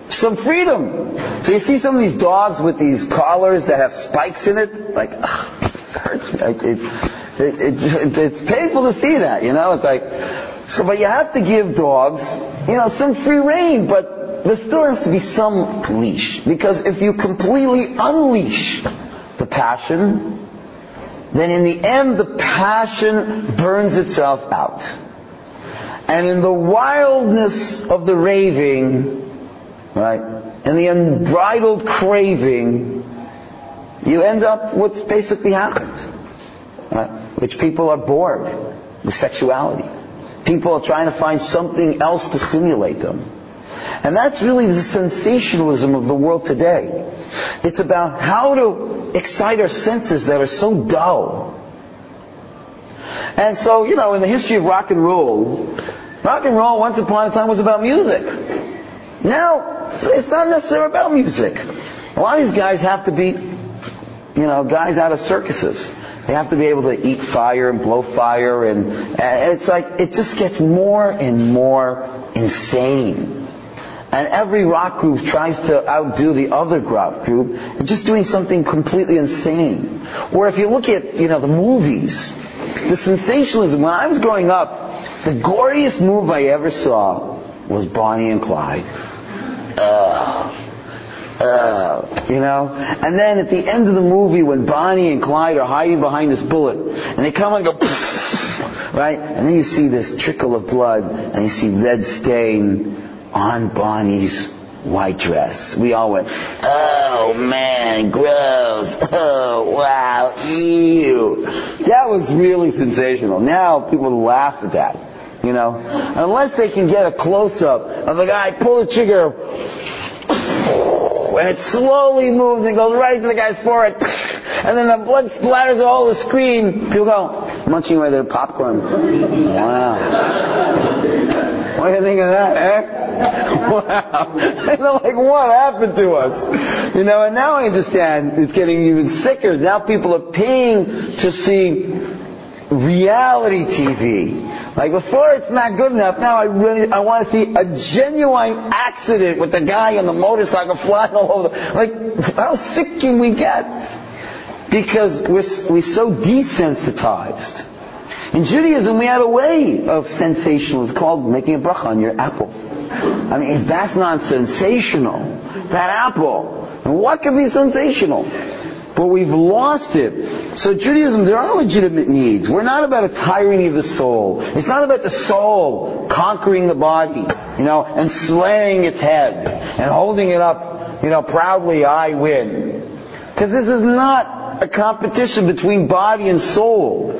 B: some freedom. So you see some of these dogs with these collars that have spikes in it, like, ugh, it hurts me. It, it, it, it, it's painful to see that, you know. It's like, so, but you have to give dogs, you know, some free rein, but there still has to be some leash. Because if you completely unleash the passion, then in the end the passion burns itself out. And in the wildness of the raving, right, and the unbridled craving, you end up what's basically happened, right? Which people are bored with sexuality. People are trying to find something else to stimulate them. And that's really the sensationalism of the world today. It's about how to excite our senses that are so dull. And so, you know, in the history of rock and roll, rock and roll once upon a time was about music. Now, it's not necessarily about music. A lot of these guys have to be, you know, guys out of circuses. They have to be able to eat fire and blow fire, and, and it's like, it just gets more and more insane. And every rock group tries to outdo the other rock group, and just doing something completely insane. Or if you look at, you know, the movies, the sensationalism. When I was growing up, the goriest movie I ever saw was Bonnie and Clyde. Ugh. Uh, you know, and then at the end of the movie, when Bonnie and Clyde are hiding behind this bullet, and they come and go, right, and then you see this trickle of blood, and you see red stain on Bonnie's white dress. We all went, oh man, gross, oh wow, ew. That was really sensational. Now people laugh at that, you know, unless they can get a close-up of the guy pull the trigger, and it slowly moves and goes right into the guy's forehead, and then the blood splatters all over the screen. People go, munching away their popcorn. Wow. What do you think of that, eh? Wow. And they're like, what happened to us? You know, and now I understand it's getting even sicker. Now people are paying to see reality T V. Like before it's not good enough, now I really, I want to see a genuine accident with the guy on the motorcycle flying all over. Like, how sick can we get? Because we're, we're so desensitized. In Judaism we had a way of sensational. It's called making a bracha on your apple. I mean, if that's not sensational, that apple, what could be sensational? But we've lost it. So Judaism, there are legitimate needs. We're not about a tyranny of the soul. It's not about the soul conquering the body, you know, and slaying its head and holding it up, you know, proudly, I win. Because this is not a competition between body and soul.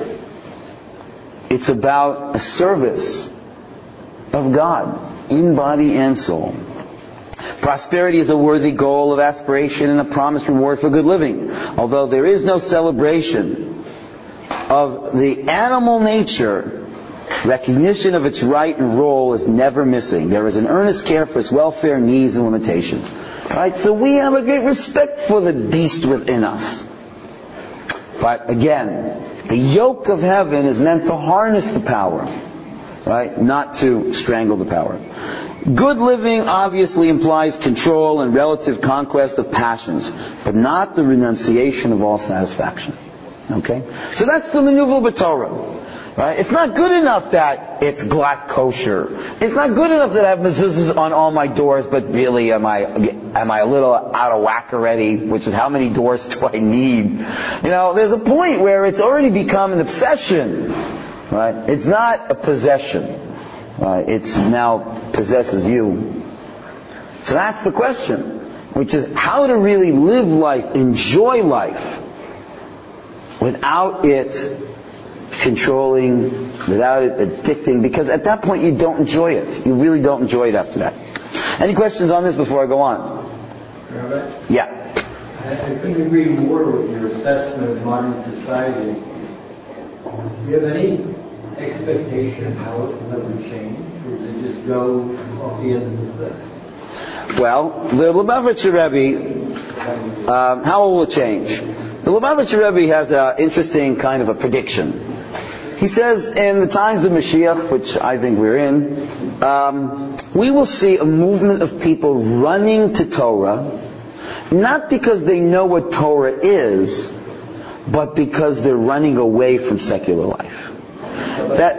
B: It's about a service of God in body and soul. Prosperity is a worthy goal of aspiration and a promised reward for good living. Although there is no celebration of the animal nature, recognition of its right and role is never missing. There is an earnest care for its welfare, needs, and limitations. Right? So we have a great respect for the beast within us. But again, the yoke of heaven is meant to harness the power, right? Not to strangle the power. Good living obviously implies control and relative conquest of passions, but not the renunciation of all satisfaction. Okay? So that's the maneuver b'Torah. Right? It's not good enough that it's glatt kosher. It's not good enough that I have mezuzahs on all my doors, but really am I am I a little out of whack already? Which is, how many doors do I need? You know, there's a point where it's already become an obsession. Right? It's not a possession. Uh, it's now possesses you. So that's the question, which is how to really live life, enjoy life, without it controlling, without it addicting, because at that point you don't enjoy it. You really don't enjoy it after that. Any questions on this before I go on?
D: Rabbi?
B: Yeah.
D: I couldn't agree more with your assessment of modern society. Do you have any expectation of how it will ever change, or does it just go off the end of the cliff?
B: Well, the Lubavitcher Rebbe, um, how will it change? The Lubavitcher Rebbe has an interesting kind of a prediction. He says, in the times of Mashiach, which I think we're in, um, we will see a movement of people running to Torah, not because they know what Torah is, but because they're running away from secular life. That,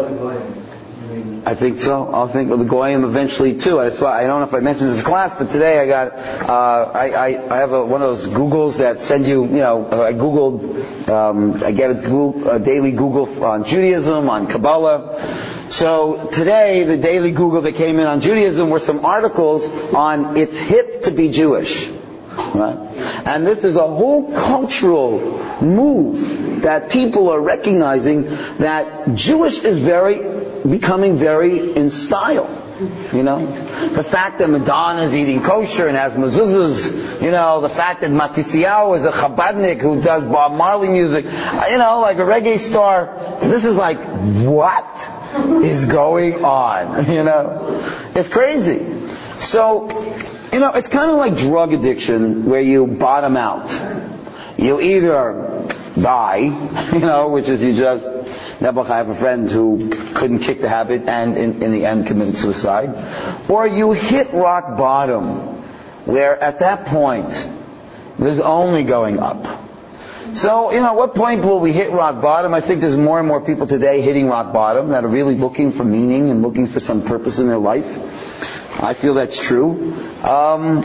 B: I think so. I'll think of the Goyim eventually too. That's why I don't know if I mentioned this in class, but today I got uh, I, I I have a, one of those Googles that send you you know I googled um, I get a, Google, a daily Google on Judaism, on Kabbalah. So today the daily Google that came in on Judaism were some articles on it's hip to be Jewish. Right? And this is a whole cultural move that people are recognizing that Jewish is very, becoming very in style. You know? The fact that Madonna is eating kosher and has mezuzahs, you know, the fact that Matisiyahu is a Chabadnik who does Bob Marley music, you know, like a reggae star. This is like, what is going on? You know? It's crazy. So, you know, it's kind of like drug addiction where you bottom out. You either die, you know, which is you just, Nebuch, I have a friend who couldn't kick the habit and in, in the end committed suicide. Or you hit rock bottom where at that point there's only going up. So, you know, at what point will we hit rock bottom? I think there's more and more people today hitting rock bottom that are really looking for meaning and looking for some purpose in their life. I feel that's true. Um,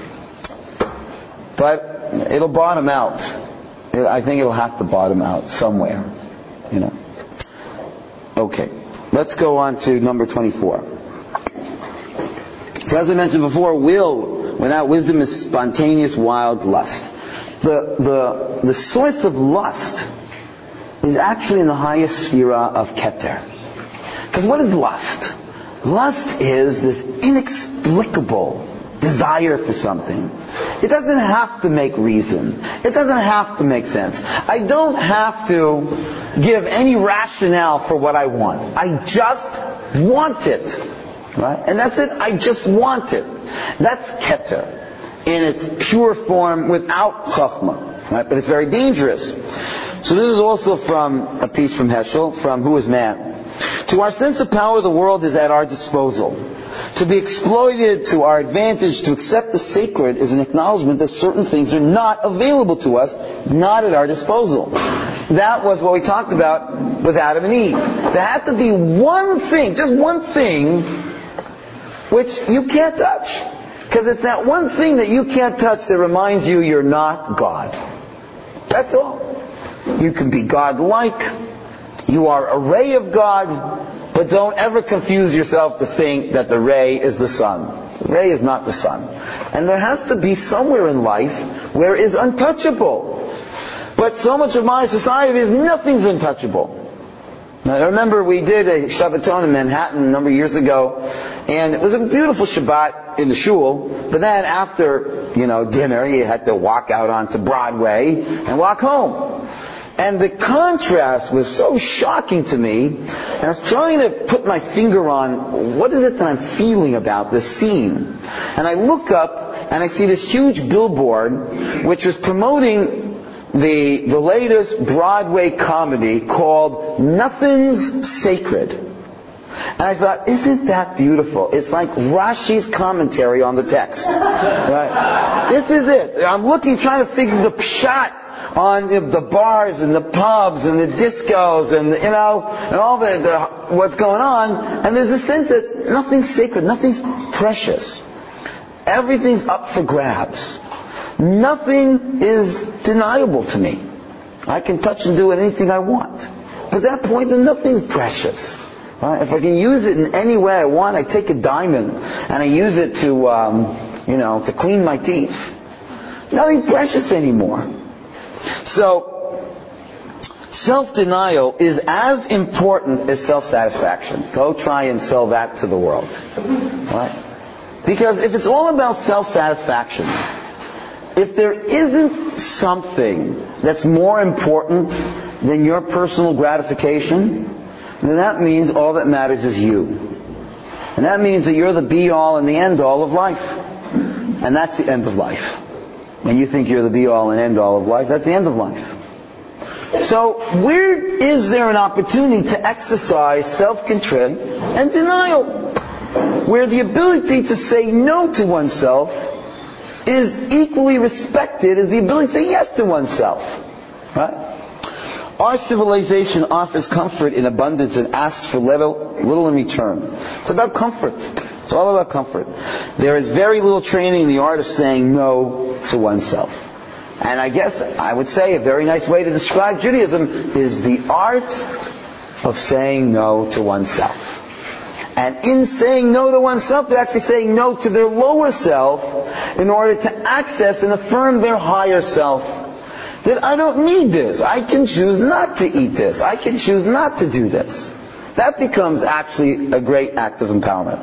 B: but it'll bottom out. It, I think it'll have to bottom out somewhere. You know. Okay. Let's go on to number twenty-four. So as I mentioned before, will without wisdom is spontaneous, wild lust. The, the, the source of lust is actually in the highest sphera of Keter. Because what is lust? Lust is this inexplicable desire for something. It doesn't have to make reason. It doesn't have to make sense. I don't have to give any rationale for what I want. I just want it. Right? And that's it. I just want it. That's Keter in its pure form without Chachma. Right? But it's very dangerous. So this is also from a piece from Heschel, from Who is Man? To our sense of power, the world is at our disposal. To be exploited to our advantage, to accept the sacred, is an acknowledgement that certain things are not available to us, not at our disposal. That was what we talked about with Adam and Eve. There had to be one thing, just one thing, which you can't touch. Because it's that one thing that you can't touch that reminds you you're not God. That's all. You can be God-like. You are a ray of God, but don't ever confuse yourself to think that the ray is the sun. The ray is not the sun. And there has to be somewhere in life where it is untouchable. But so much of my society is nothing's untouchable. Now, I remember we did a Shabbaton in Manhattan a number of years ago, and it was a beautiful Shabbat in the shul, but then after, you know, dinner, you had to walk out onto Broadway and walk home. And the contrast was so shocking to me, and I was trying to put my finger on what is it that I'm feeling about this scene. And I look up, and I see this huge billboard, which was promoting the, the latest Broadway comedy called Nothing's Sacred. And I thought, isn't that beautiful? It's like Rashi's commentary on the text. Right? This is it. I'm looking, trying to figure the pshat on the bars and the pubs and the discos and, you know, and all the, the what's going on. And there's a sense that nothing's sacred, nothing's precious. Everything's up for grabs. Nothing is deniable to me. I can touch and do anything I want. But at that point, then nothing's precious. Right? If I can use it in any way I want, I take a diamond and I use it to, um, you know, to clean my teeth. Nothing's precious anymore. So, self-denial is as important as self-satisfaction. Go try and sell that to the world. Right? Because if it's all about self-satisfaction, if there isn't something that's more important than your personal gratification, then that means all that matters is you. And that means that you're the be-all and the end-all of life. And that's the end of life. And you think you're the be-all and end-all of life, that's the end of life. So where is there an opportunity to exercise self-control and denial? Where the ability to say no to oneself is equally respected as the ability to say yes to oneself. Right? Our civilization offers comfort in abundance and asks for little, little in return. It's about comfort. It's all about comfort. There is very little training in the art of saying no to oneself. And I guess I would say a very nice way to describe Judaism is the art of saying no to oneself. And in saying no to oneself, they're actually saying no to their lower self in order to access and affirm their higher self. That I don't need this. I can choose not to eat this. I can choose not to do this. That becomes actually a great act of empowerment.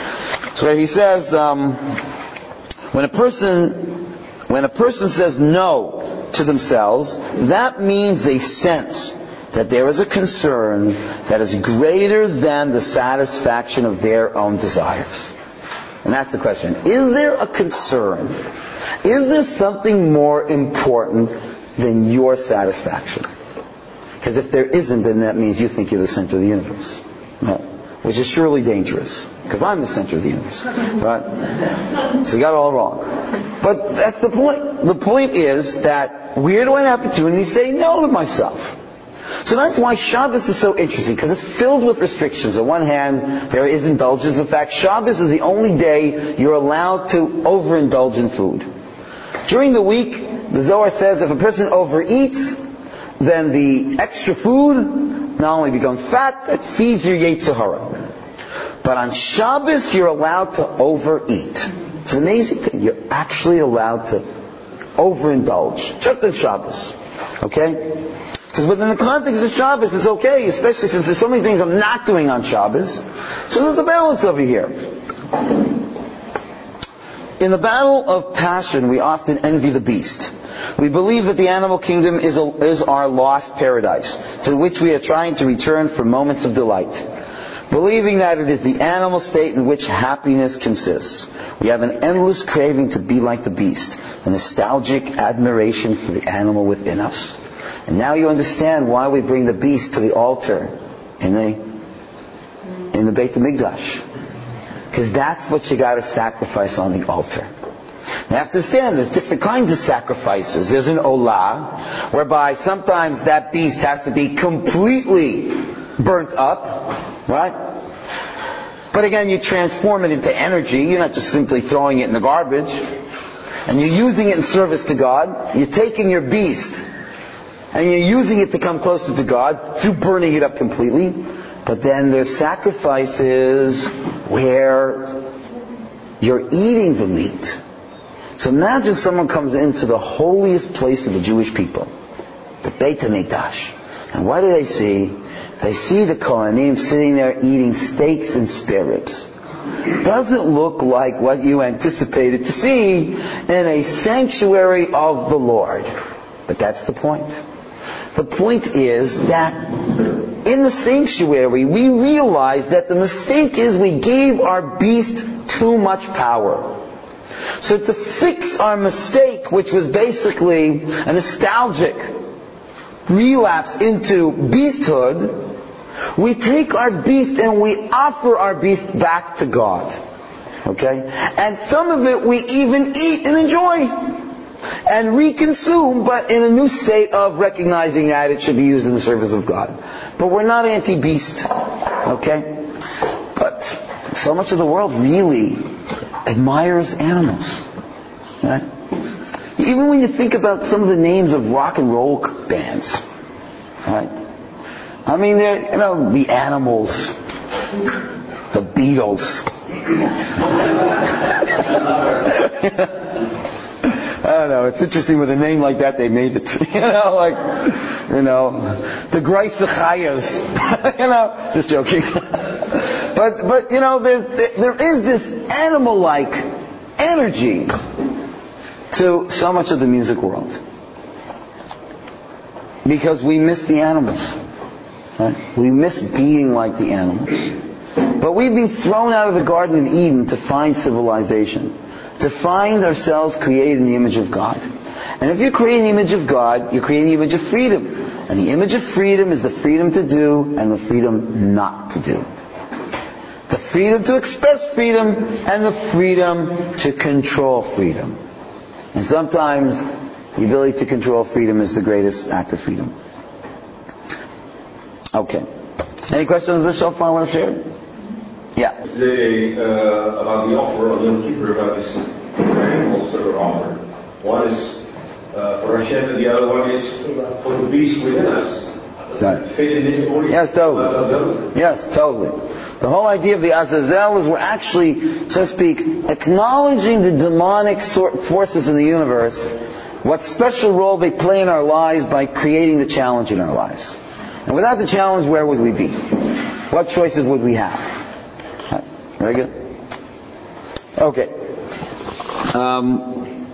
B: So he says, um, when a person... When a person says no to themselves, that means they sense that there is a concern that is greater than the satisfaction of their own desires. And that's the question. Is there a concern? Is there something more important than your satisfaction? Because if there isn't, then that means you think you're the center of the universe. Right? Which is surely dangerous, because I'm the center of the universe. Right? So you got it all wrong. But that's the point. The point is that where do I have opportunity to say no to myself? So that's why Shabbos is so interesting, because it's filled with restrictions. On one hand, there is indulgence. In fact, Shabbos is the only day you're allowed to overindulge in food. During the week, the Zohar says if a person overeats, then the extra food not only becomes fat, it feeds your Yetzer Hara. But on Shabbos, you're allowed to overeat. It's an amazing thing. You're actually allowed to overindulge. Just on Shabbos. Okay? Because within the context of Shabbos, it's okay, especially since there's so many things I'm not doing on Shabbos. So there's a balance over here. In the battle of passion, we often envy the beast. We believe that the animal kingdom is, a, is our lost paradise, to which we are trying to return for moments of delight. Believing that it is the animal state in which happiness consists. We have an endless craving to be like the beast, a nostalgic admiration for the animal within us. And now you understand why we bring the beast to the altar in the, in the Beit HaMikdash. Because that's what you got to sacrifice on the altar. You have to understand, there's different kinds of sacrifices. There's an olah, whereby sometimes that beast has to be completely burnt up, right? But again, you transform it into energy. You're not just simply throwing it in the garbage. And you're using it in service to God. You're taking your beast and you're using it to come closer to God through burning it up completely. But then there's sacrifices where you're eating the meat. So imagine someone comes into the holiest place of the Jewish people, the Beit HaMikdash. And what do they see? They see the Kohanim sitting there eating steaks and spare ribs. Doesn't look like what you anticipated to see in a sanctuary of the Lord. But that's the point. The point is that in the sanctuary, we realize that the mistake is we gave our beast too much power. So to fix our mistake, which was basically a nostalgic relapse into beasthood, we take our beast and we offer our beast back to God. Okay? And some of it we even eat and enjoy and reconsume, but in a new state of recognizing that it should be used in the service of God. But we're not anti-beast. Okay? But so much of the world really admires animals. Right? Even when you think about some of the names of rock and roll bands. Right? I mean, they're, you know, the Animals, the Beatles. I don't know, it's interesting with a name like that they made it. You know, like, you know, the Grace Achayas. You know, just joking. But, but, you know, there's, there is this animal-like energy to so much of the music world. Because we miss the animals. Right? We miss being like the animals. But we've been thrown out of the Garden of Eden to find civilization. To find ourselves created in the image of God. And if you're creating the image of God, you're creating the image of freedom. And the image of freedom is the freedom to do and the freedom not to do. The freedom to express freedom and the freedom to control freedom. And sometimes the ability to control freedom is the greatest act of freedom. Okay. Any questions on this so far I want to share? Yeah.
E: Today, uh, about the offer on Yom Kippur, about these animals that are offered. One is uh, for Hashem and the other one is for the beast within us. Does that fit in this story?
B: Yes, totally. Yes, totally. The whole idea of the Azazel is we're actually, so to speak, acknowledging the demonic forces in the universe, what special role they play in our lives by creating the challenge in our lives. And without the challenge, where would we be? What choices would we have? Right. Very good. Okay. Um,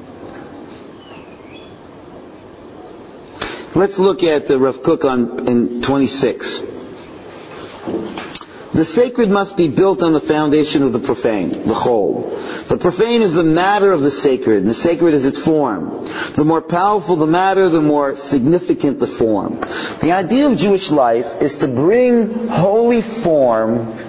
B: let's look at uh, Rav Kook on in twenty-six. The sacred must be built on the foundation of the profane, the whole. The profane is the matter of the sacred, and the sacred is its form. The more powerful the matter, the more significant the form. The idea of Jewish life is to bring holy form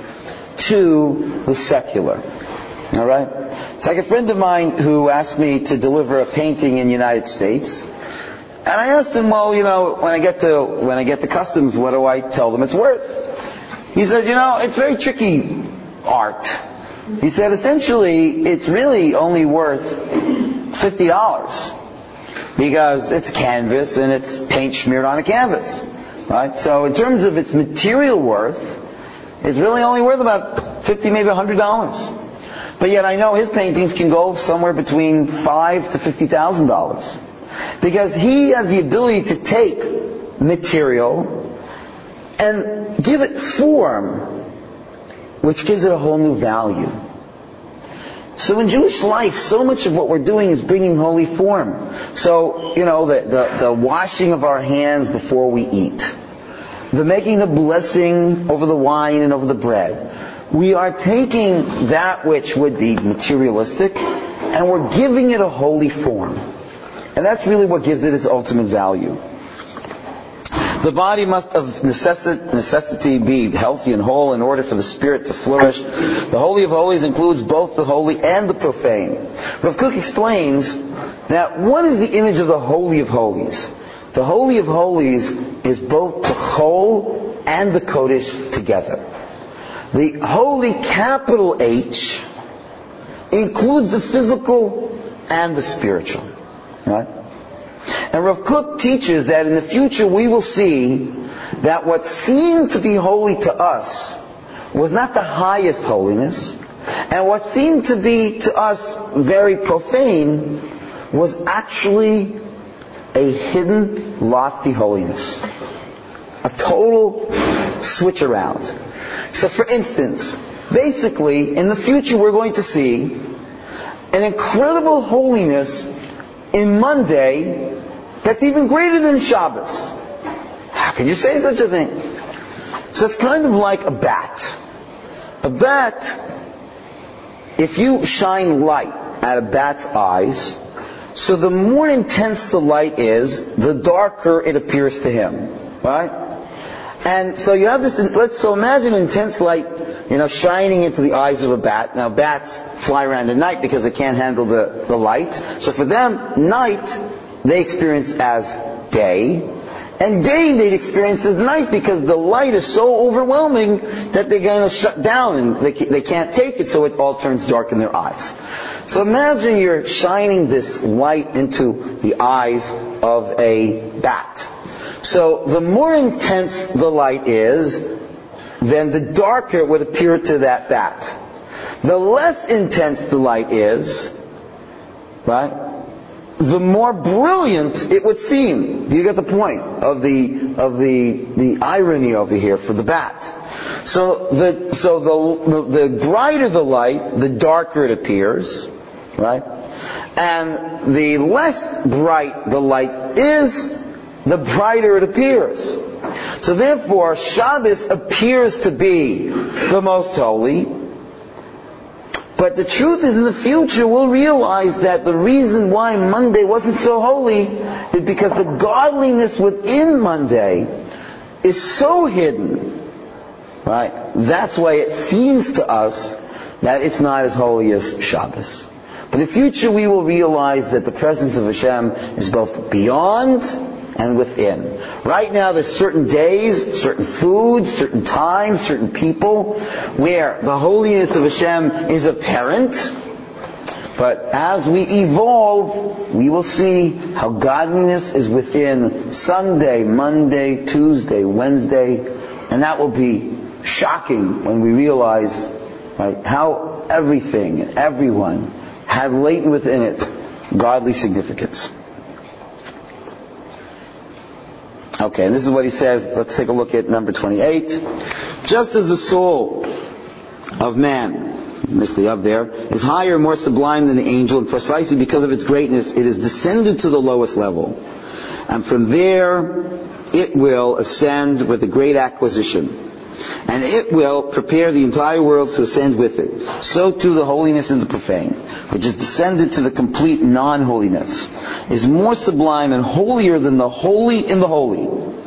B: to the secular. All right? It's like a friend of mine who asked me to deliver a painting in the United States. And I asked him, well, you know, when I get to when I get to customs, what do I tell them it's worth? He said, you know, it's very tricky art. He said, essentially, it's really only worth fifty dollars. Because it's a canvas and it's paint smeared on a canvas. Right? So in terms of its material worth, it's really only worth about fifty, maybe one hundred dollars. But yet I know his paintings can go somewhere between five to fifty thousand dollars. Because he has the ability to take material and give it form, which gives it a whole new value. So in Jewish life, so much of what we're doing is bringing holy form. So, you know, the, the, the washing of our hands before we eat. The making the blessing over the wine and over the bread. We are taking that which would be materialistic and we're giving it a holy form. And that's really what gives it its ultimate value. The body must of necessity be healthy and whole in order for the spirit to flourish. The Holy of Holies includes both the holy and the profane. Rav Kook explains that what is the image of the Holy of Holies? The Holy of Holies is both the Chol and the Kodesh together. The Holy, capital H, includes the physical and the spiritual. Right? And Rav Kook teaches that in the future we will see that what seemed to be holy to us was not the highest holiness, and what seemed to be to us very profane was actually a hidden, lofty holiness. A total switch around. So for instance, basically, in the future we're going to see an incredible holiness in Monday that's even greater than Shabbos. How can you say such a thing? So it's kind of like a bat. A bat, if you shine light at a bat's eyes, so the more intense the light is, the darker it appears to him. Right? And so you have this, let's so imagine intense light, you know, shining into the eyes of a bat. Now bats fly around at night because they can't handle the, the light. So for them, night, they experience as day. And day they'd experience as night because the light is so overwhelming that they're going to shut down and they, they can't take it, so it all turns dark in their eyes. So imagine you're shining this light into the eyes of a bat. So the more intense the light is, then the darker it would appear to that bat. The less intense the light is, right, the more brilliant it would seem. Do you get the point of the of the the irony over here for the bat? So the so the the, the brighter the light, the darker it appears, right? And the less bright the light is, the brighter it appears. So therefore, Shabbos appears to be the most holy, But the truth is, in the future, we'll realize that the reason why Monday wasn't so holy is because the godliness within Monday is so hidden. Right? That's why it seems to us that it's not as holy as Shabbos. But in the future, we will realize that the presence of Hashem is both beyond and within. Right now, there's certain days, certain foods, certain times, certain people where the holiness of Hashem is apparent. But as we evolve, we will see how godliness is within Sunday, Monday, Tuesday, Wednesday, and that will be shocking when we realize, right, how everything and everyone had latent within it godly significance. Okay, and this is what he says. Let's take a look at number twenty-eight. Just as the soul of man, missed the of there, is higher and more sublime than the angel, and precisely because of its greatness, it is descended to the lowest level. And from there, it will ascend with a great acquisition. And it will prepare the entire world to ascend with it. So too the holiness in the profane, which is descended to the complete non-holiness, is more sublime and holier than the holy in the holy.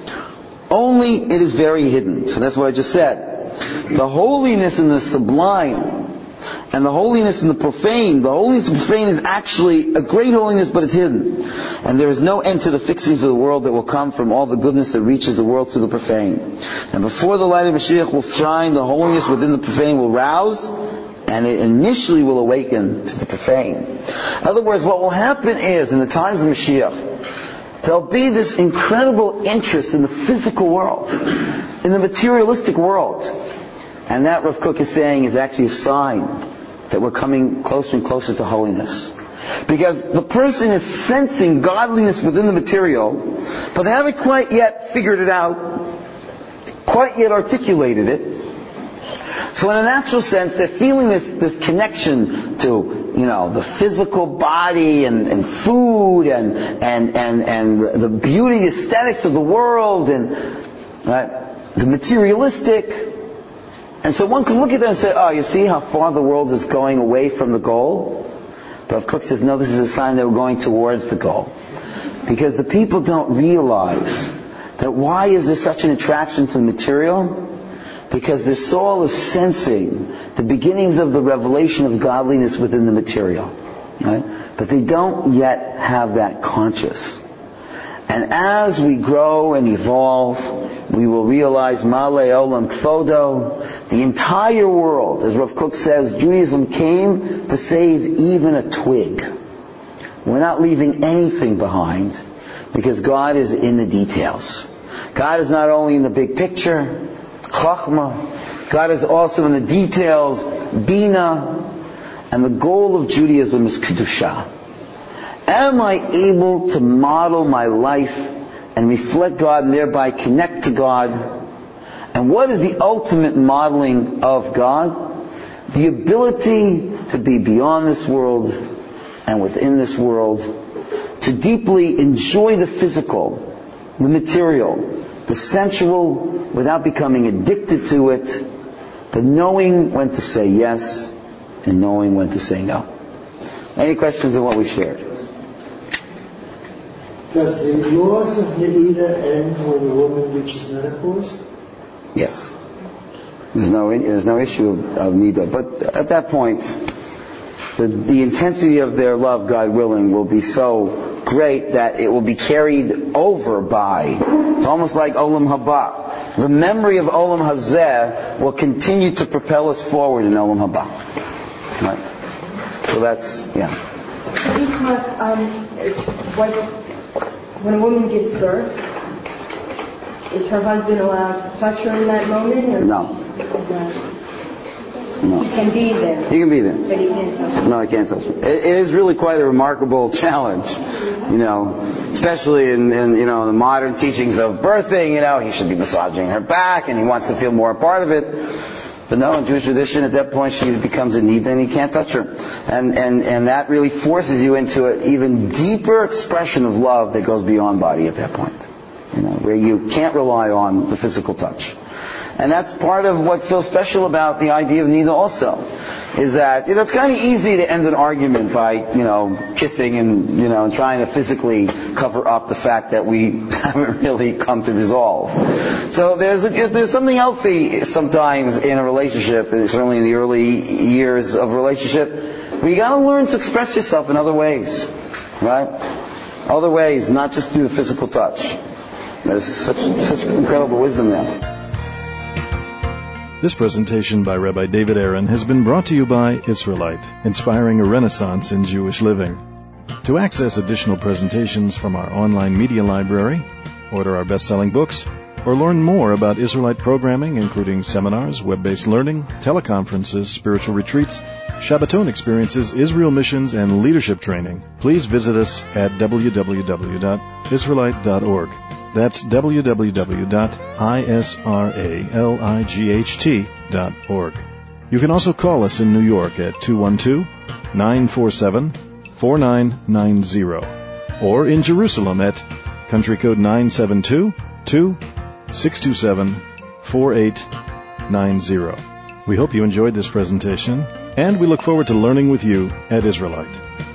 B: Only it is very hidden. So that's what I just said. The holiness in the sublime and the holiness in the profane, the holiness in the profane is actually a great holiness, but it's hidden. And there is no end to the fixings of the world that will come from all the goodness that reaches the world through the profane. And before the light of Mashiach will shine, the holiness within the profane will rouse, and it initially will awaken to the profane. In other words, what will happen is, in the times of Mashiach, there'll be this incredible interest in the physical world, in the materialistic world. And that, Rav Kook is saying, is actually a sign that we're coming closer and closer to holiness. Because the person is sensing godliness within the material, but they haven't quite yet figured it out, quite yet articulated it. So in a natural sense, they're feeling this, this connection to, you know, the physical body and, and food and, and, and, and the beauty, aesthetics of the world and, right, the materialistic. And so one could look at that and say, oh, you see how far the world is going away from the goal? But Rav Kook says, no, this is a sign that we're going towards the goal. Because the people don't realize that why is there such an attraction to the material? Because their soul is sensing the beginnings of the revelation of godliness within the material. Right? But they don't yet have that conscious. And as we grow and evolve, we will realize Malei Olam Kvodo, the entire world, as Rav Kook says, Judaism came to save even a twig. We're not leaving anything behind because God is in the details. God is not only in the big picture, Chachma, God is also in the details, Bina, and the goal of Judaism is Kedusha. Am I able to model my life and reflect God and thereby connect to God? And what is the ultimate modeling of God? The ability to be beyond this world and within this world, to deeply enjoy the physical, the material, the sensual, without becoming addicted to it, but knowing when to say yes and knowing when to say no. Any questions on what we shared?
F: Does the laws of Ne'idah end when a woman reaches menopause?
B: Yes. There's no there's no issue of, of Nida. But at that point, the, the intensity of their love, God willing, will be so great that it will be carried over by. It's almost like Olam Haba. The memory of Olam Hazeh will continue to propel us forward in Olam Haba. Right? So that's, yeah.
G: Can you talk, um, what, when a woman gives birth, is her husband allowed to touch her in that moment? Or
B: No. No.
G: He can be there.
B: He can be there.
G: But he can't touch her.
B: No, he can't touch her. It, it is really quite a remarkable challenge, you know, especially in, in, you know, the modern teachings of birthing, you know, he should be massaging her back and he wants to feel more a part of it. But no, in Jewish tradition, at that point, she becomes a nida and he can't touch her. And, and, and that really forces you into an even deeper expression of love that goes beyond body at that point. You know, where you can't rely on the physical touch. And that's part of what's so special about the idea of nida also. is that, you know, it's kind of easy to end an argument by, you know, kissing and, you know, and trying to physically cover up the fact that we haven't really come to resolve. So there's a, there's something healthy sometimes in a relationship, certainly in the early years of a relationship, where you got to learn to express yourself in other ways, right? Other ways, not just through the physical touch. There's such such incredible wisdom there.
A: This presentation by Rabbi David Aaron has been brought to you by Israelite, inspiring a renaissance in Jewish living. To access additional presentations from our online media library, order our best-selling books, or learn more about Israelite programming, including seminars, web-based learning, teleconferences, spiritual retreats, Shabbaton experiences, Israel missions, and leadership training, please visit us at w w w dot israelite dot org. That's w w w dot israelight dot org. You can also call us in New York at two one two, nine four seven, four nine nine zero or in Jerusalem at country code nine seven two, two six two seven, four eight nine zero. We hope you enjoyed this presentation, and we look forward to learning with you at Israelite.